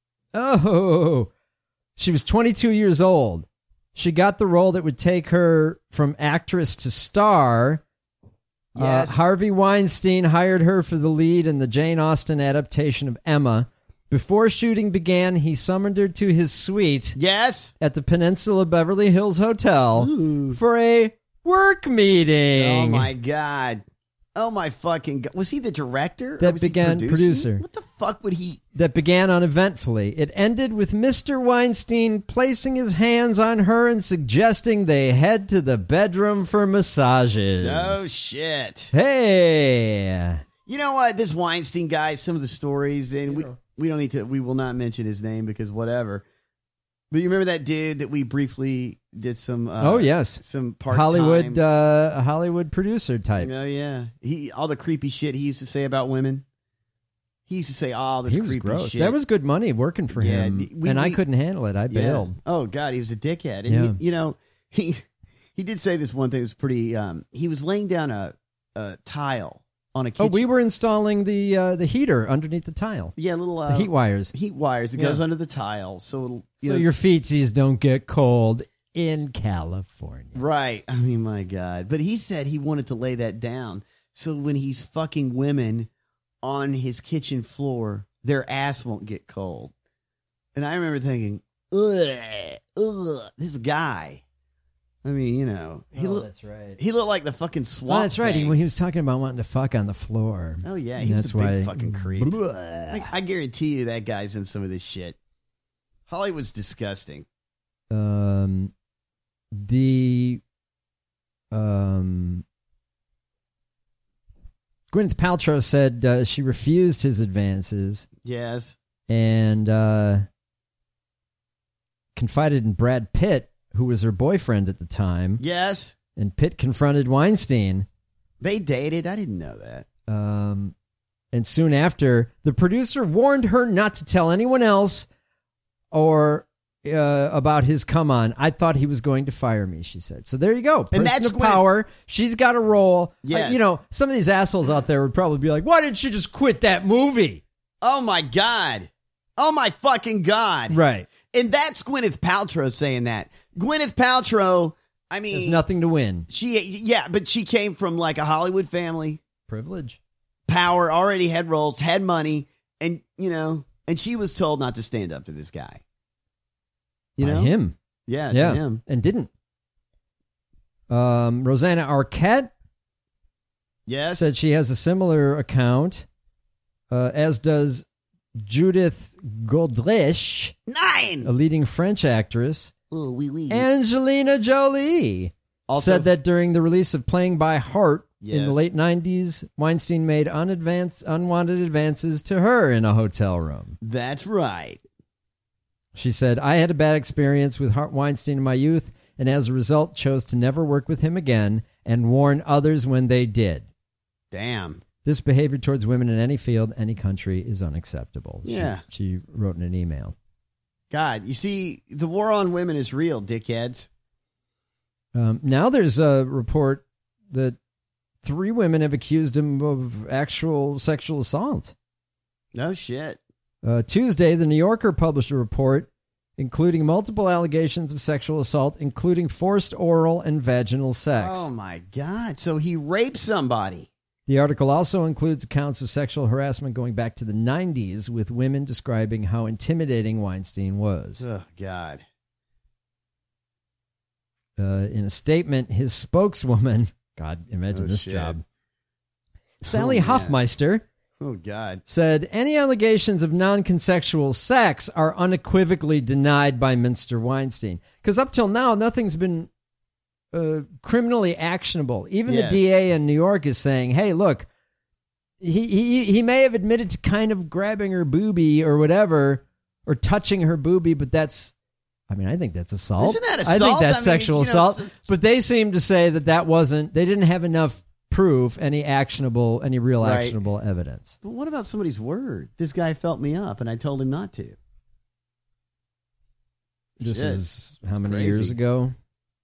oh, she was twenty-two years old. She got the role that would take her from actress to star. Yes. Uh, Harvey Weinstein hired her for the lead in the Jane Austen adaptation of Emma. Before shooting began, he summoned her to his suite. Yes. At the Peninsula Beverly Hills Hotel Ooh. for a work meeting. Oh my God. Oh my fucking God. Was he the director? That or was he began producing? producer. What the fuck would he? That began uneventfully. It ended with Mister Weinstein placing his hands on her and suggesting they head to the bedroom for massages. Oh shit. Hey. You know what? This Weinstein guy, some of the stories, and we, we don't need to, we will not mention his name because whatever. But you remember that dude that we briefly did some, uh, oh, yes. some part Hollywood, uh, a Hollywood producer type. Oh, yeah. He, all the creepy shit he used to say about women. He used to say all this he was creepy gross. shit. That was good money working for Yeah, him. we- and I we- couldn't handle it. I Yeah. bailed. Oh, God, he was a dickhead. And, Yeah. he, you know, he he did say this one thing that was pretty, um, he was laying down a, a tile on a kitchen. Oh, we were installing the uh, the heater underneath the tile. Yeah, little uh, The heat wires. Heat wires. It Yeah. goes under the tile, so it'll, you So know, your feetsies don't get cold in California. right. I mean, my God. But he said he wanted to lay that down so when he's fucking women on his kitchen floor, their ass won't get cold. And I remember thinking, ugh, ugh, this guy. I mean, you know, he Oh, looked. that's right. He looked like the fucking Oh, swamp. that's right. He, Thing. when he was talking about wanting to fuck on the floor. Oh yeah, he And was that's a big why- fucking creep. Blah. I, I guarantee you that guy's in some of this shit. Hollywood's disgusting. Um, the um, Gwyneth Paltrow said uh, she refused his advances Yes. and uh, confided in Brad Pitt, who was her boyfriend at the time. Yes. And Pitt confronted Weinstein. They dated. I didn't know that. Um, and soon after, the producer warned her not to tell anyone else or uh, about his come on. I thought he was going to fire me, she said. So there you go. Person And that's of when- power. She's got a role. Yes. Uh, you know, some of these assholes out there would probably be like, why didn't she just quit that movie? Oh my God. Oh my fucking God. Right. And that's Gwyneth Paltrow saying that. Gwyneth Paltrow, I mean, There's nothing to win. she, yeah, but she came from like a Hollywood family, Privilege. power, already had roles, had money, and, you know, and she was told not to stand up to this guy. You By know? him. Yeah, Yeah. to him. And didn't. Um, Rosanna Arquette Yes. said she has a similar account, uh, as does Judith Godrèche, Nine. a leading French actress. Oh, oui, oui. Angelina Jolie Also- said that during the release of Playing by Heart in the Yes. late nineties, Weinstein made unadvanced, unwanted advances to her in a hotel room. That's right. She said, I had a bad experience with Hart Weinstein in my youth, and as a result chose to never work with him again and warn others when they did. Damn. This behavior towards women in any field, any country is unacceptable. She- Yeah. She, wrote in an email. God, you see, the war on women is real, dickheads. Um, now there's a report that three women have accused him of actual sexual assault. No shit. Uh, Tuesday, the New Yorker published a report including multiple allegations of sexual assault, including forced oral and vaginal sex. Oh, my God. So he raped somebody. The article also includes accounts of sexual harassment going back to the nineties, with women describing how intimidating Weinstein was. Oh, God. Uh, in a statement, his spokeswoman, God, imagine Oh, this shit. job, Sally Oh, man. Hoffmeister, Oh, God. said any allegations of non-consensual sex are unequivocally denied by Mister Weinstein. Because up till now, nothing's been uh, criminally actionable. Even Yes. the D A in New York is saying, hey, look, he, he, he may have admitted to kind of grabbing her boobie or whatever, or touching her boobie, but that's, I mean, I think that's assault. Isn't that I think assault? that's I mean, sexual you know, assault. it's- But they seem to say that that wasn't, they didn't have enough proof, any actionable, any real Right. actionable evidence. But what about somebody's word? This guy felt me up, and I told him not to. This Shit. is how It's many crazy. years ago?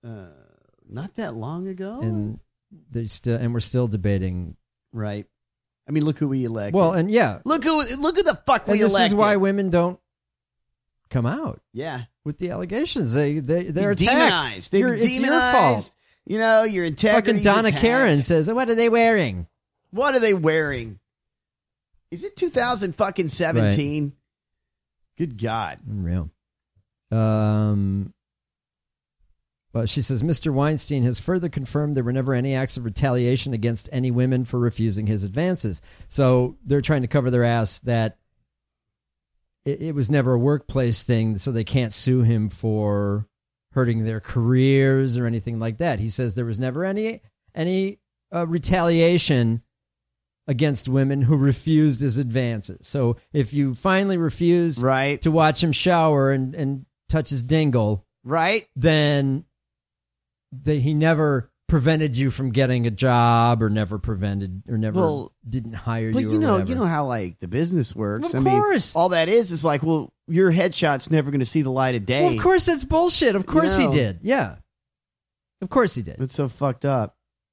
Uh, not that long ago. And they still, and we're still debating. Right. I mean, look who we elected. Well, and yeah. Look who, look who the fuck we and this elected. is why women don't come out. Yeah. With the allegations. They, they, they're You're attacked. demonized. They're You're, it's your demonized. fault. You know, your integrity. Fucking Donna Karen says, what are they wearing? What are they wearing? Is it two thousand fucking seventeen? Right. Good God. Unreal. Um, well, she says, Mister Weinstein has further confirmed there were never any acts of retaliation against any women for refusing his advances. So they're trying to cover their ass that it, it was never a workplace thing, so they can't sue him for hurting their careers or anything like that. He says there was never any any uh, retaliation against women who refused his advances. So if you finally refuse right. to watch him shower and, and touch his dingle, right, then they, he never prevented you from getting a job or never prevented or never well, didn't hire but you. But you know, whatever. you know how like the business works. Of I course, mean, all that is is like, well, your headshot's never going to see the light of day. Well, of course, that's bullshit. Of course, you know? he did. Yeah, of course he did. That's so fucked up.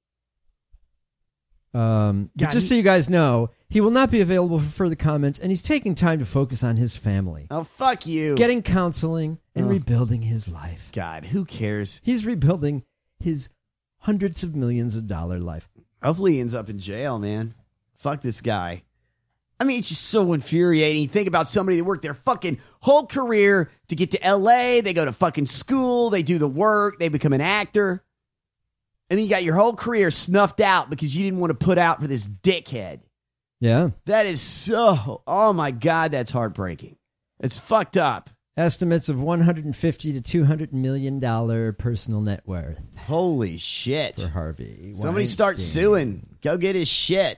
Um, God, just he, so you guys know, he will not be available for further comments, and he's taking time to focus on his family. Oh, fuck you. Getting counseling and oh. rebuilding his life. God, who cares? He's rebuilding his hundreds of millions of dollar life. Hopefully he ends up in jail, man. Fuck this guy. I mean, it's just so infuriating. Think about somebody that worked their fucking whole career to get to L A. They go to fucking school. They do the work. They become an actor. And then you got your whole career snuffed out because you didn't want to put out for this dickhead. Yeah. That is so, oh my God, that's heartbreaking. It's fucked up. Estimates of one hundred fifty to two hundred million dollars personal net worth. Holy shit. For Harvey Somebody Weinstein. start suing. Go get his shit.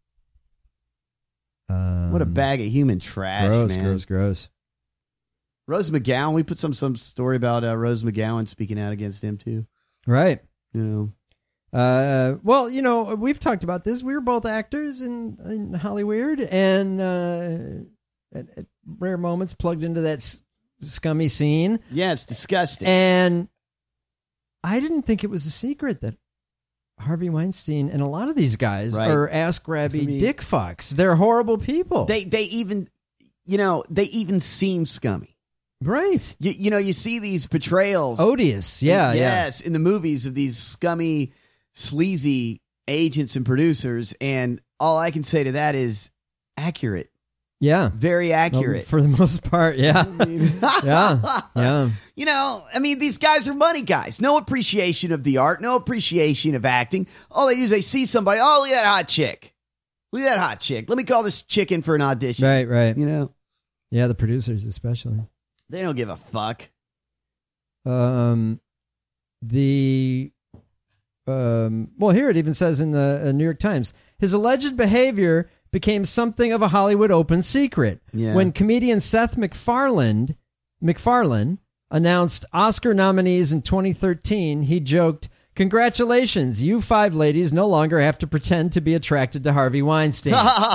Um, what a bag of human trash, gross, man. Gross, gross, Rose McGowan, we put some some story about uh, Rose McGowan speaking out against him too. Right. You know. Uh, well, you know, we've talked about this. We were both actors in, in Hollywood, and uh, at, at rare moments plugged into that s- scummy scene. Yeah, it's disgusting. And I didn't think it was a secret that Harvey Weinstein and a lot of these guys right. are ass-grabby I mean, dick fucks. They're horrible people. They they even, you know, they even seem scummy. Right. You, you know, you see these portrayals. Odious. Yeah, in, yeah. Yes, in the movies of these scummy, sleazy agents and producers. And all I can say to that is accurate. Yeah. Very accurate. Well, for the most part, yeah. I mean, yeah. Yeah. You know, I mean, these guys are money guys. No appreciation of the art, no appreciation of acting. All they do is they see somebody, oh, look at that hot chick. Look at that hot chick. Let me call this chick in for an audition. Right, right. You know? Yeah, the producers especially. They don't give a fuck. Um, the, um, well, here it even says in the uh, New York Times, his alleged behavior became something of a Hollywood open secret. Yeah. When comedian Seth MacFarlane, MacFarlane announced Oscar nominees in twenty thirteen, he joked, "Congratulations, you five ladies no longer have to pretend to be attracted to Harvey Weinstein."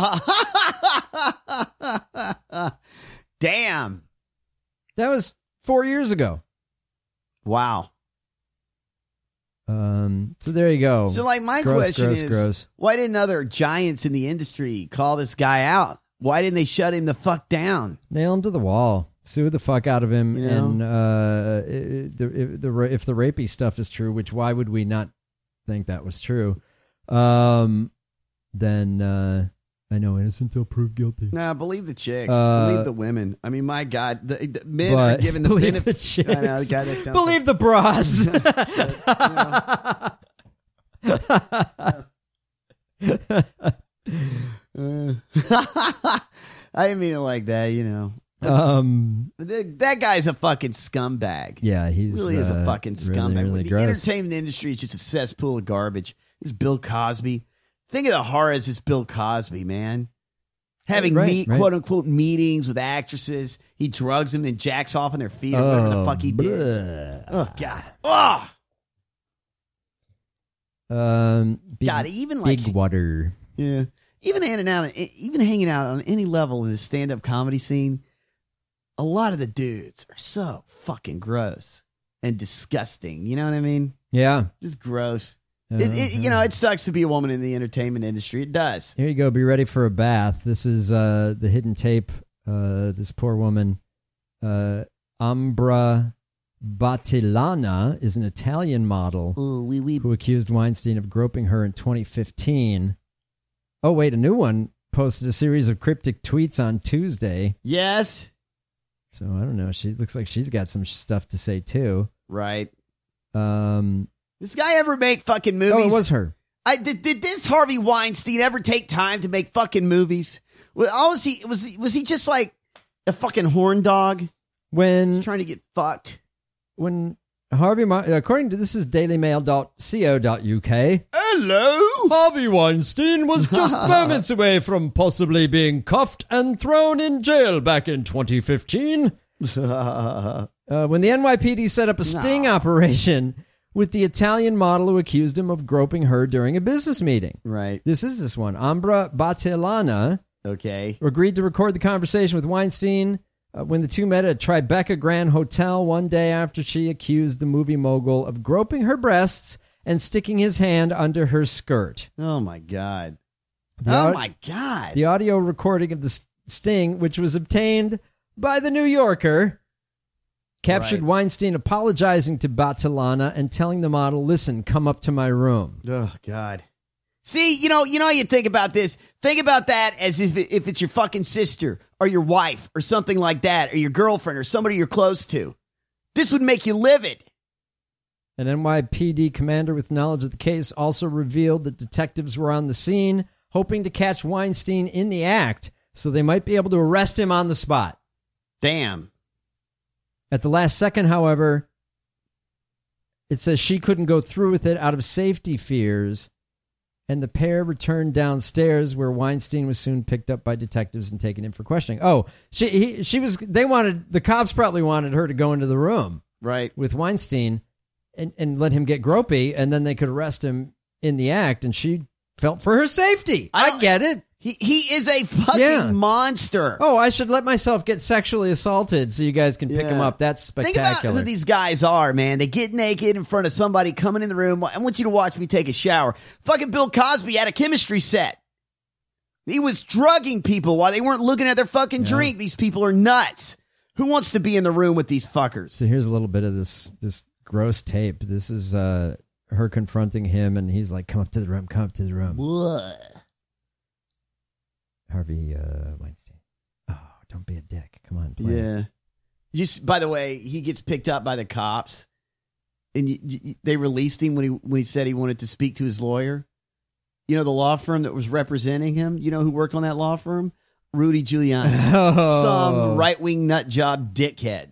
Damn. That was four years ago. Wow. Um. So there you go. So, like, my gross, question gross, is, gross. why didn't other giants in the industry call this guy out? Why didn't they shut him the fuck down? Nail him to the wall. Sue the fuck out of him. You know? And uh, it, the, if the if the rapey stuff is true, which why would we not think that was true? Um. Then uh, I know innocent till proved guilty. Nah, believe the chicks. Uh, believe the women. I mean, my God, the, the men but are given the believe benefit. the chicks. I know, God, that sounds believe the broads. uh, I didn't mean it like that, you know. Um, That, that guy's a fucking scumbag. Yeah, he's really is a uh, fucking really, scumbag. really the gross. entertainment industry is just a cesspool of garbage. This is Bill Cosby. Think of the horrors as Bill Cosby, man. Having Right, meet, right. quote unquote meetings with actresses. He drugs them and jacks off on their feet or whatever the Oh, fuck he did. bleh. Oh, God. Oh, Um, big, God, even like- big water. yeah. Even hanging out, even hanging out on any level in the stand-up comedy scene, a lot of the dudes are so fucking gross. and disgusting. You know what I mean? Yeah. Just gross. Uh, it, it, you know, it sucks to be a woman in the entertainment industry. It does. Here you go. Be ready for a bath. This is uh, the hidden tape. Uh, this poor woman, uh, Ambra Battilana, is an Italian model Ooh, wee, wee. who accused Weinstein of groping her in twenty fifteen. Oh, wait, a new one posted a series of cryptic tweets on Tuesday. Yes. So I don't know. She looks like she's got some stuff to say too. Right. Um. This guy ever make fucking movies? Oh, it was her. I did. Did this Harvey Weinstein ever take time to make fucking movies? Well, was he was he, was he just like a fucking horn dog when trying to get fucked? When Harvey, according to this is daily mail dot co dot uk. Hello, Harvey Weinstein was just moments away from possibly being cuffed and thrown in jail back in twenty fifteen. uh, when the N Y P D set up a sting no. operation with the Italian model who accused him of groping her during a business meeting. Right. This is this one. Ambra Battilana. Okay. Agreed to record the conversation with Weinstein uh, when the two met at Tribeca Grand Hotel one day after she accused the movie mogul of groping her breasts and sticking his hand under her skirt. Oh, my God. The oh, au- my God. The audio recording of the sting, which was obtained by the New Yorker, captured right. Weinstein apologizing to Battilana and telling the model, listen, come up to my room. Oh, God. See, you know, you know how you think about this? Think about that as if, it, if it's your fucking sister or your wife or something like that, or your girlfriend or somebody you're close to. This would make you livid. An N Y P D commander with knowledge of the case also revealed that detectives were on the scene, hoping to catch Weinstein in the act so they might be able to arrest him on the spot. Damn. At the last second, however, it says she couldn't go through with it out of safety fears, and the pair returned downstairs where Weinstein was soon picked up by detectives and taken in for questioning. Oh, she he, she was. They wanted the cops probably wanted her to go into the room, right, with Weinstein, and and let him get gropey, and then they could arrest him in the act. And she felt for her safety. I, I get it. He he is a fucking yeah. monster. Oh, I should let myself get sexually assaulted so you guys can pick yeah. him up. That's spectacular. Think about who these guys are, man. They get naked in front of somebody coming in the room. I want you to watch me take a shower. Fucking Bill Cosby had a chemistry set. He was drugging people while they weren't looking at their fucking yeah. drink. These people are nuts. Who wants to be in the room with these fuckers? So here's a little bit of this this gross tape. This is uh, her confronting him, and he's like, come up to the room, come up to the room. What? Harvey uh, Weinstein. Oh, don't be a dick. Come on, play. Yeah. Just by the way, he gets picked up by the cops, and you, you, they released him when he when he said he wanted to speak to his lawyer. You know, the law firm that was representing him. You know who worked on that law firm? Rudy Giuliani, oh. some right wing nut job dickhead.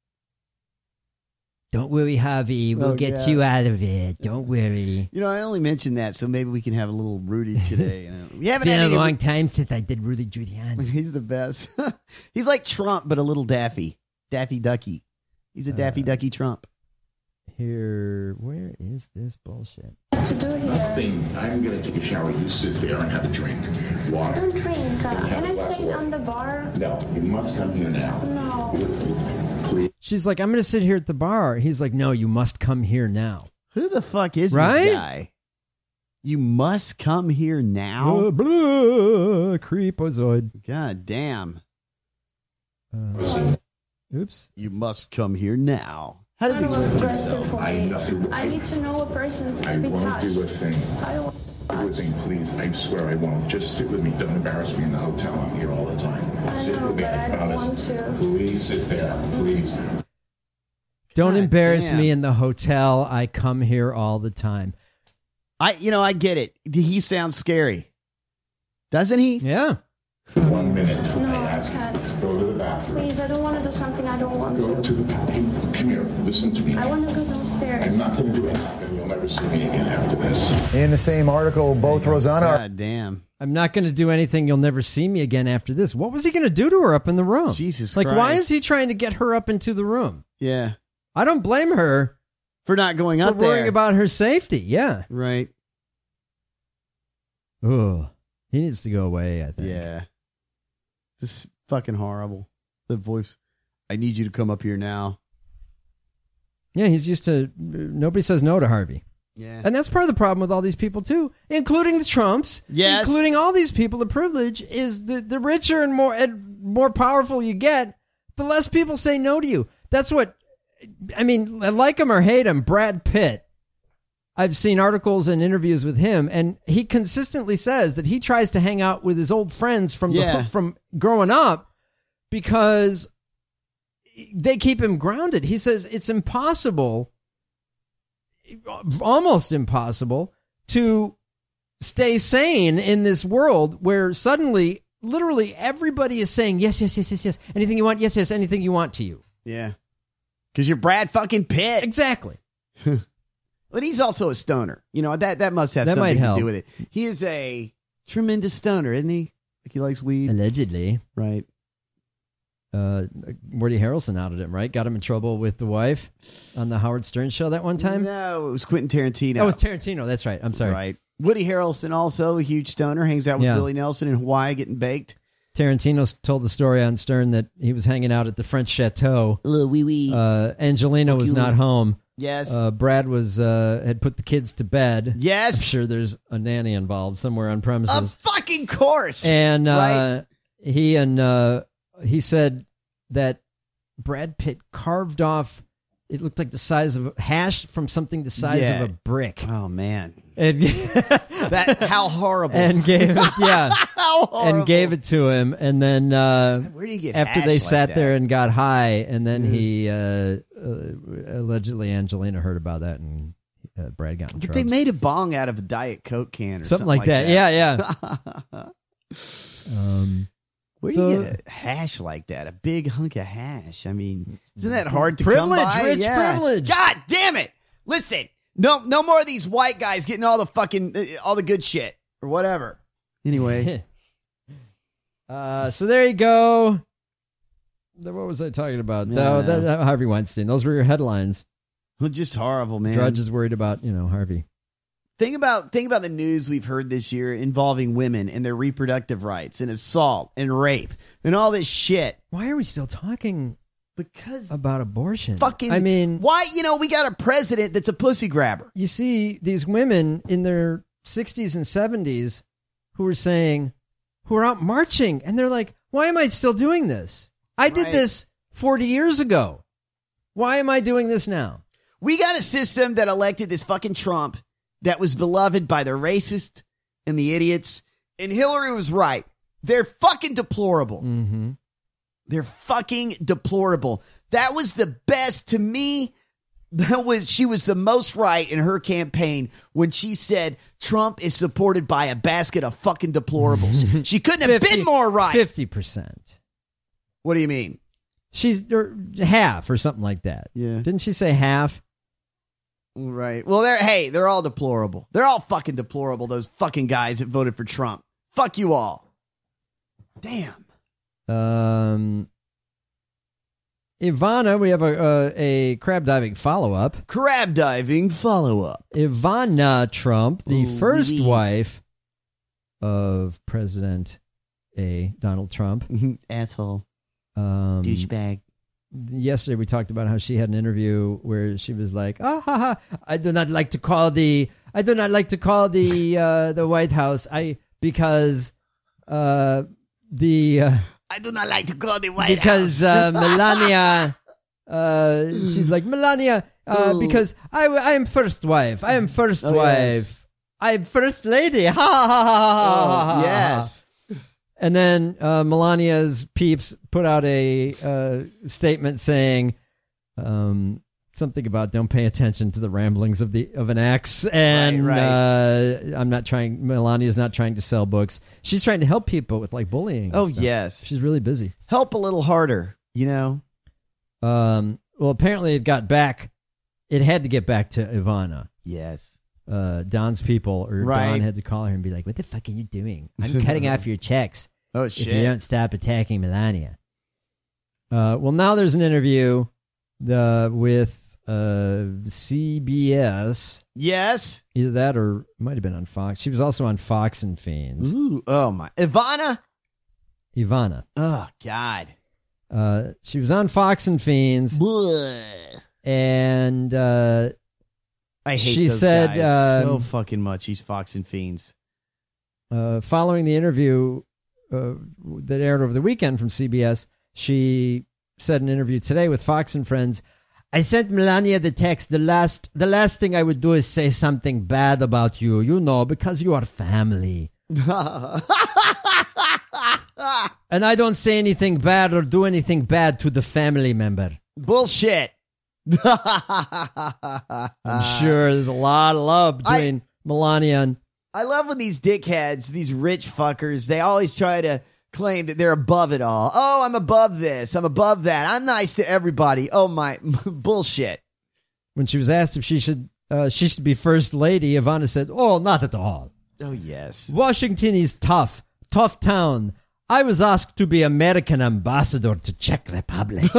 Don't worry, Harvey. We'll oh, get yeah. you out of it. Don't worry. You know, I only mentioned that, so maybe we can have a little Rudy today. You know? We haven't been had a long any... time since I did Rudy Giuliani. He's the best. He's like Trump, but a little Daffy. Daffy Ducky. He's a Daffy uh, Ducky Trump. Here, where is this bullshit? Nothing. I'm going to take a shower. You sit there and have a drink. Water. Don't drink. Uh, can I stay on the bar? No, you must come here now. No. Please. She's like, I'm going to sit here at the bar. He's like, no, you must come here now. Who the fuck is right? this guy? You must come here now? Blah, blah, creepozoid. God damn. Uh, oops. You must come here now. How does he live with himself? I, know, I need to know a person to I be won't touched. do a thing. I don't do a thing, please. I swear I won't. Just sit with me. Don't embarrass me in the hotel. I'm here all the time. I sit know, with me. but I, I don't promise. want to. Please sit there. Please. Don't God embarrass damn. me in the hotel. I come here all the time. I, you know, I get it. He sounds scary. Doesn't he? Yeah. One minute. No, I ask I can't. you. Go to the bathroom. Please, I don't want to do something I don't want Go to. to the bathroom. Come here. Listen to me. I want to go downstairs. I'm not going to do anything. You'll never see me again after this. In the same article, both Rosanna... God damn. I'm not going to do anything. You'll never see me again after this. What was he going to do to her up in the room? Jesus Like, Christ. why is he trying to get her up into the room? Yeah. I don't blame her For not going for up there. worrying about her safety. Yeah. Right. Oh, he needs to go away, I think. Yeah. This is fucking horrible. The voice, I need you to come up here now. Yeah, he's used to, nobody says no to Harvey. Yeah. And that's part of the problem with all these people, too, including the Trumps, yes. including all these people. The privilege is the, the richer and more and more powerful you get, the less people say no to you. That's what, I mean, like him or hate him, Brad Pitt, I've seen articles and interviews with him, and he consistently says that he tries to hang out with his old friends from Yeah. the, from growing up because they keep him grounded. He says it's impossible, almost impossible, to stay sane in this world where suddenly, literally everybody is saying, yes, yes, yes, yes, yes, anything you want, yes, yes, anything you want to you. Yeah. Because you're Brad fucking Pitt. Exactly. But he's also a stoner. You know, that, that must have That might something to help. do with it. He is a tremendous stoner, isn't he? Like he likes weed. Allegedly. Right. Uh, Woody Harrelson outed him, right? Got him in trouble with the wife on the Howard Stern show that one time? No, it was Quentin Tarantino. Oh, it was Tarantino. That's right. I'm sorry. Right. Woody Harrelson, also a huge stoner, hangs out with Yeah. Willie Nelson in Hawaii getting baked. Tarantino told the story on Stern that he was hanging out at the French Chateau. Little wee wee. Uh, Angelina was you. not home. Yes. Uh, Brad was uh, had put the kids to bed. Yes. I'm sure there's a nanny involved somewhere on premises. Of fucking course. And uh, Right. he and uh, he said that Brad Pitt carved off. It looked like the size of a hash from something the size Yeah. of a brick. Oh man, and that how horrible! And gave it, yeah, how horrible. and gave it to him. And then uh, where do you get after hash they like sat that? there and got high, and then Mhm. he uh, uh, allegedly Angelina heard about that, and uh, Brad got in But trouble. they made a bong out of a Diet Coke can or Something something, like that. Yeah, yeah. um, Where so- do you get a hash like that? A big hunk of hash. I mean, isn't that hard to Privilege, come by? rich Yeah. privilege. God damn it! Listen, no, no more of these white guys getting all the fucking uh, all the good shit or whatever. Anyway, uh, so there you go. What was I talking about? Yeah, Oh, I know. that, that Harvey Weinstein. Those were your headlines. just horrible, man. Drudge is worried about, you know, Harvey. Think about think about the news we've heard this year involving women and their reproductive rights and assault and rape and all this shit. Why are we still talking because about abortion? Fucking I mean, why, you know, we got a president that's a pussy grabber. You see these women in their sixties and seventies who are saying, who are out marching, and they're like, why am I still doing this? I did Right. this forty years ago. Why am I doing this now? We got a system that elected this fucking Trump that was beloved by the racist and the idiots. And Hillary was right. They're fucking deplorable. Mm-hmm. They're fucking deplorable. That was the best to me. That was, she was the most right in her campaign when she said Trump is supported by a basket of fucking deplorables. She couldn't have been more right. fifty percent. What do you mean? She's or half or something like that. Yeah. Didn't she say half? Right. Well, they're, hey, they're all deplorable. They're all fucking deplorable, those fucking guys that voted for Trump. Fuck you all. Damn. Um, Ivana, we have a a, a crab diving follow up. Crab diving follow up. Ivana Trump, the Ooh, first wee wee. wife of President A. Donald Trump. Asshole. Um, Douchebag. Yesterday we talked about how she had an interview where she was like, "Ah, ha, ha, I do not like to call the I do not like to call the uh, the White House I because uh, the uh, I do not like to call the White because House. uh, Melania uh, she's like Melania uh, Ooh. because I I am first wife I am first Oh, wife yes. I am first lady ha ha ha ha ha ha Oh, yes. And then uh, Melania's peeps put out a uh, statement saying um, something about don't pay attention to the ramblings of the of an ex. And Right, right. Uh, I'm not trying. Melania's not trying to sell books. She's trying to help people with like bullying. and Oh, stuff. yes. She's really busy. Help a little harder, you know? Um, well, apparently it got back. It had to get back to Ivana. Yes. Uh, Don's people or Right. Don had to call her and be like, "What the fuck are you doing? I'm cutting off your checks." Oh, If shit. you don't stop attacking Melania. Uh, well, now there's an interview uh, with uh, C B S. Yes. Either that or it might have been on Fox. She was also on Fox and Fiends. Ooh, oh, my. Ivana? Ivana. Oh, God. Uh, she was on Fox and Fiends. and uh, I hate she those said guys so um, fucking much. These Fox and Fiends. Uh, following the interview uh, that aired over the weekend from C B S, she said in an interview today with Fox and Friends, I sent Melania the text. The last, the last thing I would do is say something bad about you, you know, because you are family. And I don't say anything bad or do anything bad to the family member. Bullshit. I'm sure there's a lot of love between I, Melania and... I love when these dickheads, these rich fuckers, they always try to claim that they're above it all. Oh, I'm above this. I'm above that. I'm nice to everybody. Oh, my bullshit. When she was asked if she should uh, she should be first lady, Ivana said, oh, not at all. Oh, yes. Washington is tough. Tough town. I was asked to be American ambassador to Czech Republic.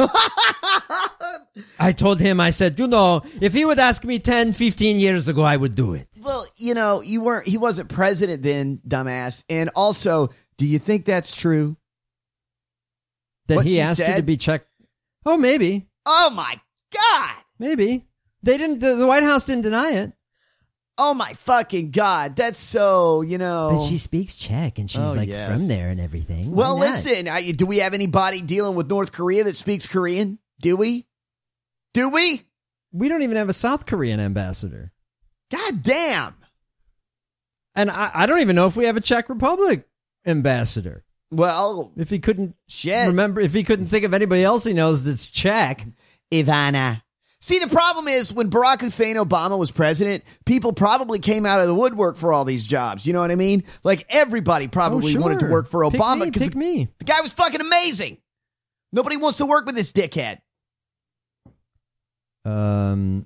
I told him, I said, you know, if he would ask me ten, fifteen years ago, I would do it. Well, you know, you weren't, he wasn't president then, dumbass. And also, do you think that's true? That What he she asked you said? to be Czech? Oh, maybe. Oh, my God. Maybe. They didn't, the, the White House didn't deny it. Oh, my fucking God. That's so, you know. But she speaks Czech and she's Oh, like yes. from there and everything. Why Well, not? listen, I, do we have anybody dealing with North Korea that speaks Korean? Do we? Do we? We don't even have a South Korean ambassador. God damn. And I, I don't even know if we have a Czech Republic ambassador. Well, if he couldn't shit. remember, if he couldn't think of anybody else he knows that's Czech. Ivana. See, the problem is when Barack Hussein Obama was president, people probably came out of the woodwork for all these jobs. You know what I mean? Like everybody probably Oh, sure. wanted to work for Pick Obama me, because pick me. the guy was fucking amazing. Nobody wants to work with this dickhead. Um,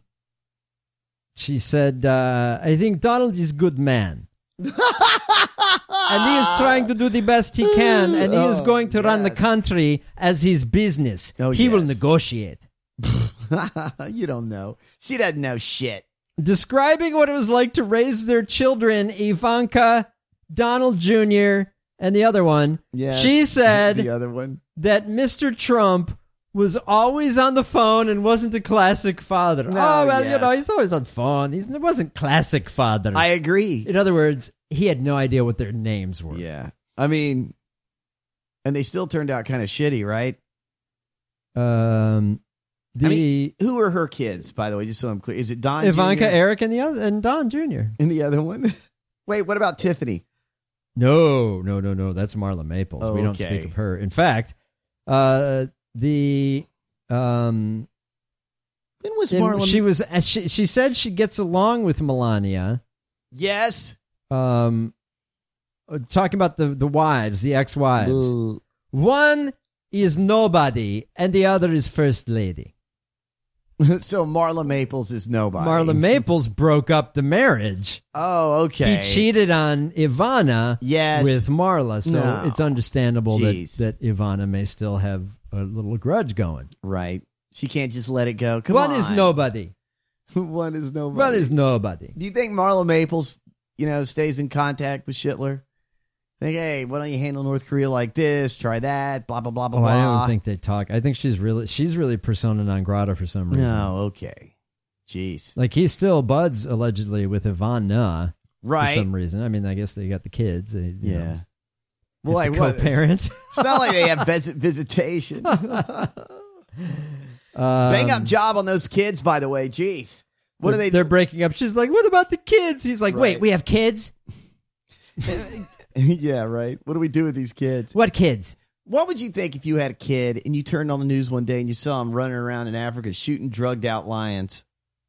she said, uh, I think Donald is a good man. And he is trying to do the best he can, and he is Oh, going to run the yes. country as his business. Oh, he will yes. negotiate. You don't know. She doesn't know shit. Describing what it was like to raise their children, Ivanka, Donald Junior, and the other one, Yes, she said the other one. that Mister Trump was always on the phone and wasn't a classic father. No, oh, well, you yes. know, he's always on phone. He's, he wasn't classic father. I agree. In other words, he had no idea what their names were. Yeah. I mean, and they still turned out kind of shitty, right? Um, the I mean, who are her kids, by the way, just so I'm clear? Is it Don Ivanka, Junior Eric, and the other, and Don Junior and the other one? Wait, what about Tiffany? No, no, no, no. That's Marla Maples. We don't Okay. speak of her. In fact, uh, the um, When was in- Marla? she was uh, she she said she gets along with Melania. Yes. Um, uh, talking about the the wives, the ex-wives. Ugh. One is nobody, and the other is first lady. So Marla Maples is nobody. Marla Maples broke up the marriage. Oh, okay. He cheated on Ivana Yes. with Marla, so No. it's understandable that, Jeez. that Ivana may still have a little grudge going. Right. She can't just let it go. Come One on. is nobody. One is nobody. One is nobody. Do you think Marla Maples, you know, stays in contact with Schittler? Think, hey, why don't you handle North Korea like this? Try that. Blah blah blah blah Oh, I blah. don't think they talk. I think she's really she's really persona non grata for some reason. No. Okay. Jeez. Like he still buds allegedly with Ivana Right. for some reason. I mean, I guess they got the kids. They, you Yeah. know, Well, have like to what? co-parent. It's not like they have vis- visitation. Um, Bang up job on those kids, by the way. Jeez. What they're, are they? They're breaking up. She's like, "What about the kids?" He's like, Right. "Wait, we have kids? Yeah, right. What do we do with these kids? What kids?" What would you think if you had a kid and you turned on the news one day and you saw him running around in Africa shooting drugged out lions?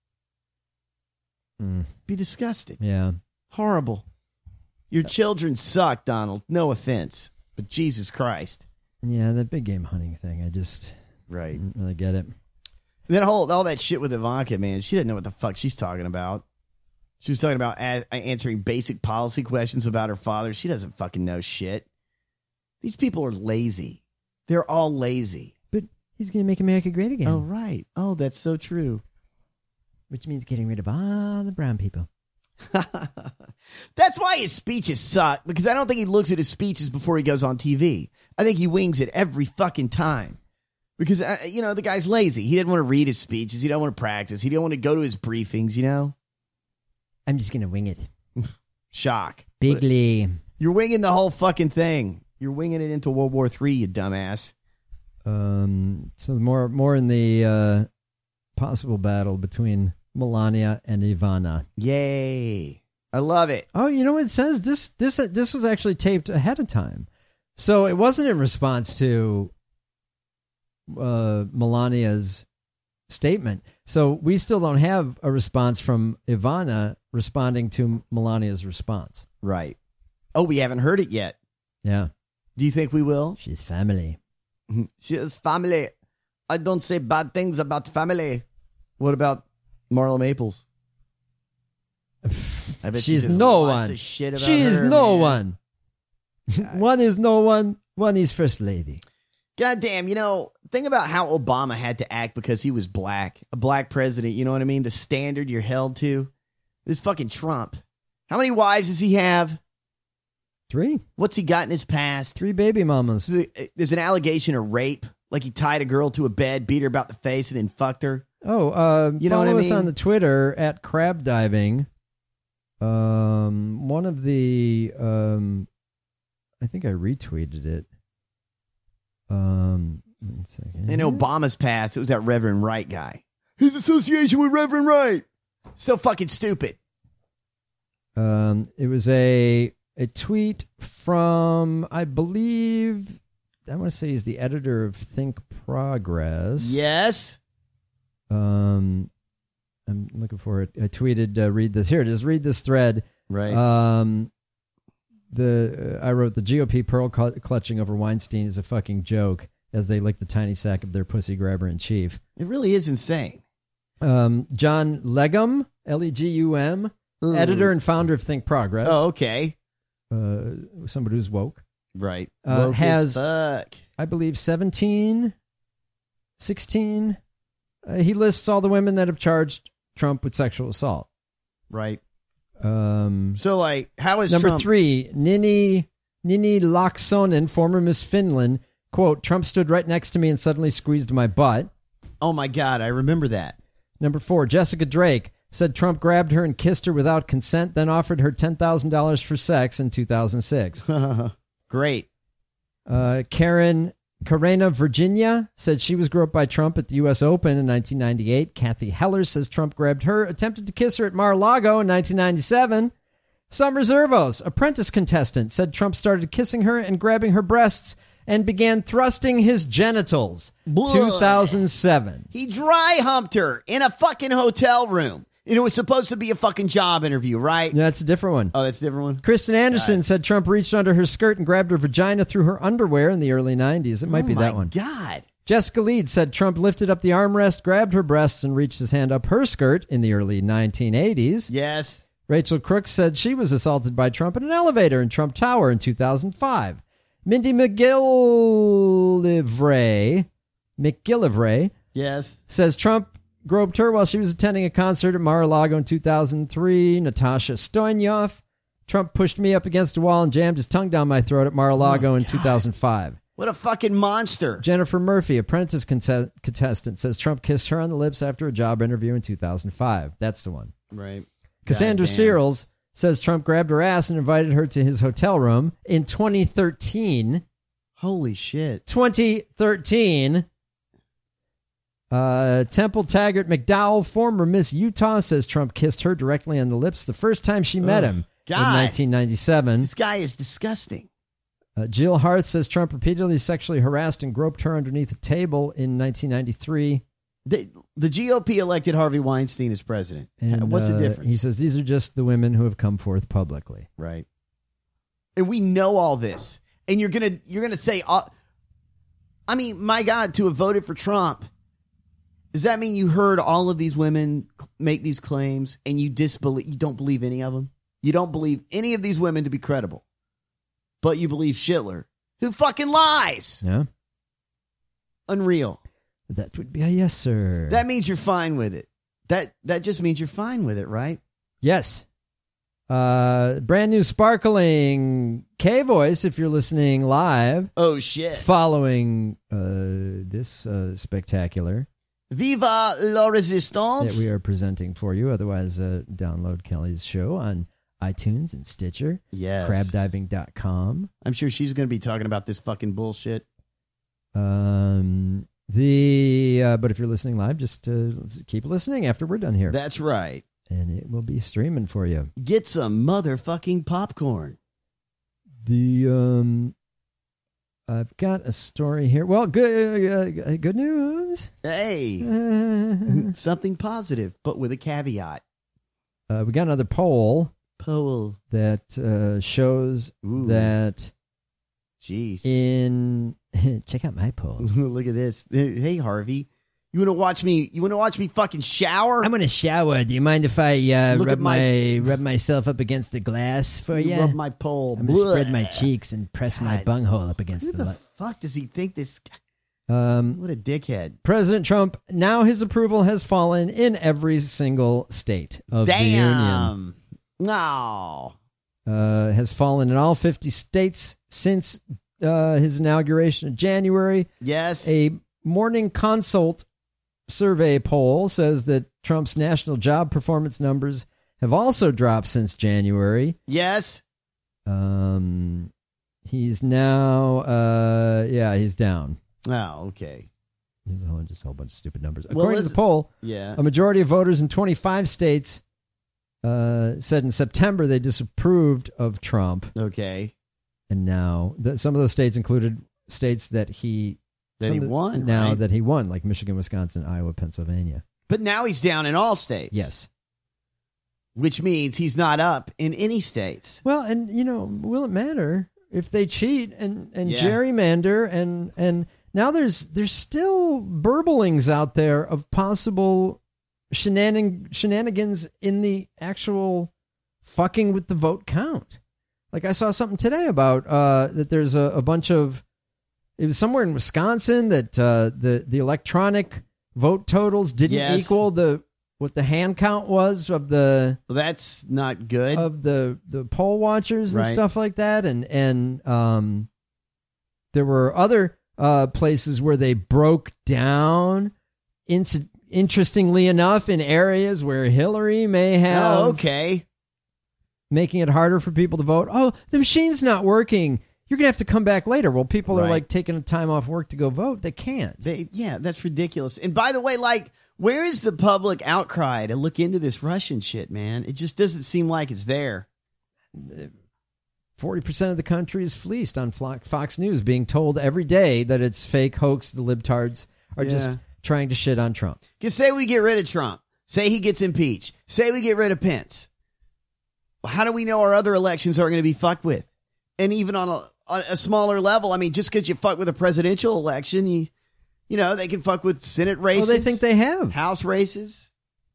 Mm, Be disgusting. yeah. Horrible. Your children suck, Donald. No offense. But Jesus Christ. Yeah, that big game hunting thing. I just Right. didn't really get it. That whole all that shit with Ivanka, man, she didn't know what the fuck she's talking about. She was talking about a- answering basic policy questions about her father. She doesn't fucking know shit. These people are lazy. They're all lazy. But he's going to make America great again. Oh, right. Oh, that's so true. Which means getting rid of all the brown people. That's why his speeches suck, because I don't think he looks at his speeches before he goes on T V. I think he wings it every fucking time. Because, uh, you know, the guy's lazy. He didn't want to read his speeches. He don't want to practice. He didn't want to go to his briefings, you know? I'm just going to wing it. Shock. Bigly. You're winging the whole fucking thing. You're winging it into World War Three, you dumbass. Um, so more more in the uh, possible battle between Melania and Ivana. Yay. I love it. Oh, you know what it says? This this this was actually taped ahead of time. So it wasn't in response to uh, Melania's statement. So we still don't have a response from Ivana responding to Melania's response. Right. Oh, we haven't heard it yet. Yeah. Do you think we will? She's family. She is family. I don't say bad things about family. What about Marla Maples? I bet She's she says no lots one. of shit about She is her, no man. one. One is no one. One is first lady. God damn, you know, think about how Obama had to act because he was black. A black president, you know what I mean? The standard you're held to. This fucking Trump. How many wives does he have? Three. What's he got in his past? Three baby mamas. There's an allegation of rape. Like he tied a girl to a bed, beat her about the face, and then fucked her. Oh, uh, You know follow what I us mean? on the Twitter at crab diving. Um, one of the, um, I think I retweeted it. Um, one second. In Obama's past, it was that Reverend Wright guy. His association with Reverend Wright. So fucking stupid. Um, it was a a tweet from, I believe, I want to say he's the editor of Think Progress. Yes. Um, I'm looking for it. I tweeted, uh, read this. Here it is. Read this thread. Right. Um, the uh, I wrote the G O P pearl cl- clutching over Weinstein is a fucking joke as they lick the tiny sack of their pussy grabber in chief. It really is insane. Um, John Legum, L E G U M, Ooh. editor and founder of Think Progress. Oh, okay. Uh, somebody who's woke. Right. Uh, Woke has, as fuck. I believe, seventeen, sixteen. Uh, he lists all the women that have charged Trump with sexual assault. Right. Um, So, like, how is number Trump... three, Nini, Nini Laksonen, former Miss Finland, quote, Trump stood right next to me and suddenly squeezed my butt. Oh, my God. I remember that. Number four, Jessica Drake said Trump grabbed her and kissed her without consent, then offered her ten thousand dollars for sex in two thousand six. Great. Uh, Karen Karena Virginia said she was groped by Trump at the U S Open in nineteen ninety-eight. Kathy Heller says Trump grabbed her, attempted to kiss her at Mar-a-Lago in nineteen ninety-seven. Summer Zervos, apprentice contestant, said Trump started kissing her and grabbing her breasts and began thrusting his genitals. Blah. two thousand seven. He dry humped her in a fucking hotel room. And it was supposed to be a fucking job interview, right? That's a different one. Oh, that's a different one? Kristen Anderson God. said Trump reached under her skirt and grabbed her vagina through her underwear in the early nineties. It might oh be my that one. God. Jessica Leeds said Trump lifted up the armrest, grabbed her breasts, and reached his hand up her skirt in the early nineteen eighties. Yes. Rachel Crooks said she was assaulted by Trump in an elevator in Trump Tower in two thousand five. Mindy McGillivray, McGillivray Yes. says Trump groped her while she was attending a concert at Mar-a-Lago in two thousand three. Natasha Stoyanov. Trump pushed me up against a wall and jammed his tongue down my throat at Mar-a-Lago Oh, in God. two thousand five. What a fucking monster. Jennifer Murphy, apprentice conte- contestant, says Trump kissed her on the lips after a job interview in two thousand five. That's the one. Right. Cassandra Goddamn. Searles says Trump grabbed her ass and invited her to his hotel room in twenty thirteen. Holy shit. twenty thirteen. Uh, Temple Taggart McDowell, former Miss Utah, says Trump kissed her directly on the lips the first time she met Ugh, him God. in nineteen ninety-seven. This guy is disgusting. Uh, Jill Hart says Trump repeatedly sexually harassed and groped her underneath a table in nineteen ninety-three. The, the G O P elected Harvey Weinstein as president. And, What's the uh, difference? He says these are just the women who have come forth publicly. Right. And we know all this. And you're gonna you're gonna say, uh, I mean, my God, to have voted for Trump, does that mean you heard all of these women make these claims and you disbelieve? You don't believe any of them. You don't believe any of these women to be credible, but you believe Schindler, who fucking lies. Yeah, unreal. That would be a yes, sir. That means you're fine with it. That that just means you're fine with it, right? Yes. Uh, brand new sparkling K Voice if you're listening live. Oh, shit. Following uh, this uh, spectacular. Viva la Resistance. That we are presenting for you. Otherwise, uh, download Kelly's show on iTunes and Stitcher. Yes. crab diving dot com. I'm sure she's going to be talking about this fucking bullshit. Um, the uh, But if you're listening live, just uh, keep listening after we're done here. That's right. And it will be streaming for you. Get some motherfucking popcorn. The um, I've got a story here. Well, good uh, good news. Hey, uh, something positive, but with a caveat. Uh, we got another poll. Poll that uh, shows Ooh. that. Jeez. In check out my poll. Look at this. Hey, Harvey. You want to watch me? You want to watch me fucking shower? I'm gonna shower. Do you mind if I uh, Look rub at my- my rub myself up against the glass for you? Rub my pole. I'm gonna Blah. spread my cheeks and press my God. bunghole up against Who the. the li- fuck does he think this? Um, What a dickhead. President Trump, now his approval has fallen in every single state of the union. Damn. No. Uh, has fallen in all fifty states since uh, his inauguration in January. Yes. A Morning Consult survey poll says that Trump's national job performance numbers have also dropped since January. Yes. Um, he's now, uh, yeah, he's down. Oh, okay. There's a whole, just a whole bunch of stupid numbers. Well, According to the listen- poll, Yeah. a majority of voters in twenty-five states uh, said in September they disapproved of Trump. Okay. And now, th- some of those states included states that he That some he of the- won, Now right? that he won, like Michigan, Wisconsin, Iowa, Pennsylvania. But now he's down in all states. Yes. Which means he's not up in any states. Well, and you know, will it matter if they cheat and, and Yeah. gerrymander and and now there's there's still burblings out there of possible shenaning, shenanigans in the actual fucking with the vote count. Like I saw something today about uh, that there's a, a bunch of it was somewhere in Wisconsin that uh, the the electronic vote totals didn't Yes. equal the what the hand count was of the Well, that's not good. of the the poll watchers and Right. stuff like that, and and um, there were other uh, places where they broke down. Inc- interestingly enough, in areas where Hillary may have, Oh, okay. making it harder for people to vote. Oh, the machine's not working. You're gonna have to come back later. Well, people are Right. like taking time off work to go vote. They can't. They, yeah, that's ridiculous. And by the way, like, where is the public outcry to look into this Russian shit, man? It just doesn't seem like it's there. Forty percent of the country is fleeced on Flo- Fox News, being told every day that it's fake hoax. The libtards are Yeah. just trying to shit on Trump. Because say we get rid of Trump. Say he gets impeached. Say we get rid of Pence. Well, how do we know our other elections aren't going to be fucked with? And even on a, on a smaller level, I mean, just because you fuck with a presidential election, you you know, they can fuck with Senate races. Well, they think they have. House races.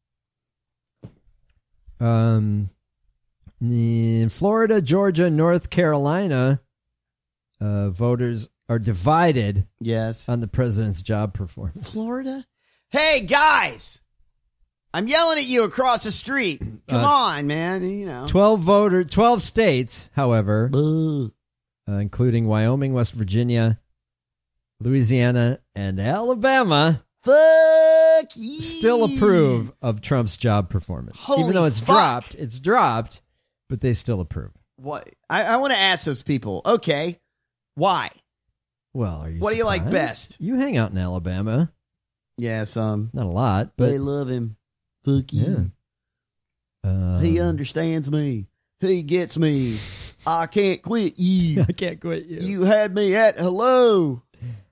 Um, in Florida, Georgia, North Carolina, uh, voters are divided. Yes. On the president's job performance. Florida? Hey, guys! I'm yelling at you across the street. Come Uh, on, man. You know. Twelve voter, twelve states, however, uh, including Wyoming, West Virginia, Louisiana, and Alabama, Fuck you. still approve of Trump's job performance. Holy Even though it's fuck. dropped, it's dropped, but they still approve. What? I, I want to ask those people. Okay, why? Well, are you? What do you like surprised? best? You hang out in Alabama. Yeah, some. Not a lot, but They love him. Fuck you. yeah. Um, He understands me. He gets me. I can't quit you. I can't quit you. You had me at hello.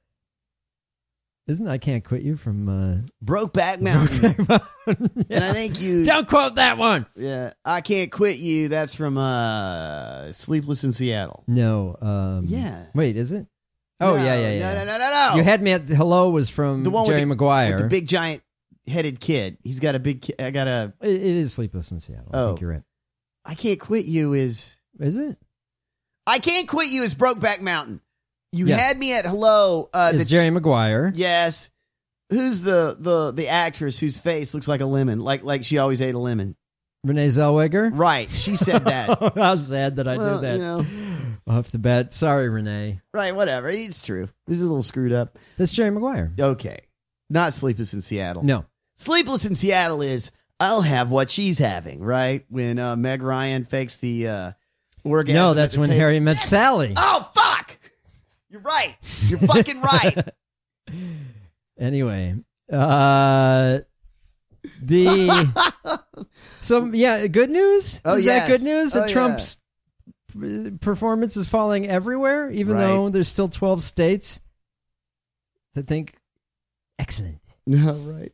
Isn't I Can't Quit You from uh, Brokeback Mountain. Mountain? And I think you. Don't quote that one. Yeah, I Can't Quit You. That's from uh, Sleepless in Seattle. No. Um, Yeah. Wait, is it? Oh, No, yeah, yeah, yeah. No, no, no, no, no. You had me at Hello was from the one Jerry with the, Maguire. with the big giant headed kid. He's got a big. Ki- I got a. It, it is Sleepless in Seattle. I Oh. think you're right. I Can't Quit You is. Is it? I Can't Quit You is Brokeback Mountain. You Yes. had me at hello. Uh, It's the, Jerry Maguire. Yes. Who's the, the the actress whose face looks like a lemon, like like she always ate a lemon? Renee Zellweger. Right. She said that. How sad that I Well, did that. you know. Off the bat. Sorry, Renee. Right, whatever. It's true. This is a little screwed up. That's Jerry Maguire. Okay. Not Sleepless in Seattle. No. Sleepless in Seattle is I'll have what she's having, right? When uh, Meg Ryan fakes the uh, orgasm. No, that's when table. Harry met Sally. Oh, fuck! You're right. You're fucking right. Anyway, uh, the so yeah, good news. Oh, is yes. that good news that Oh, Trump's yeah. performance is falling everywhere, even Right. though there's still twelve states that think excellent. No, right.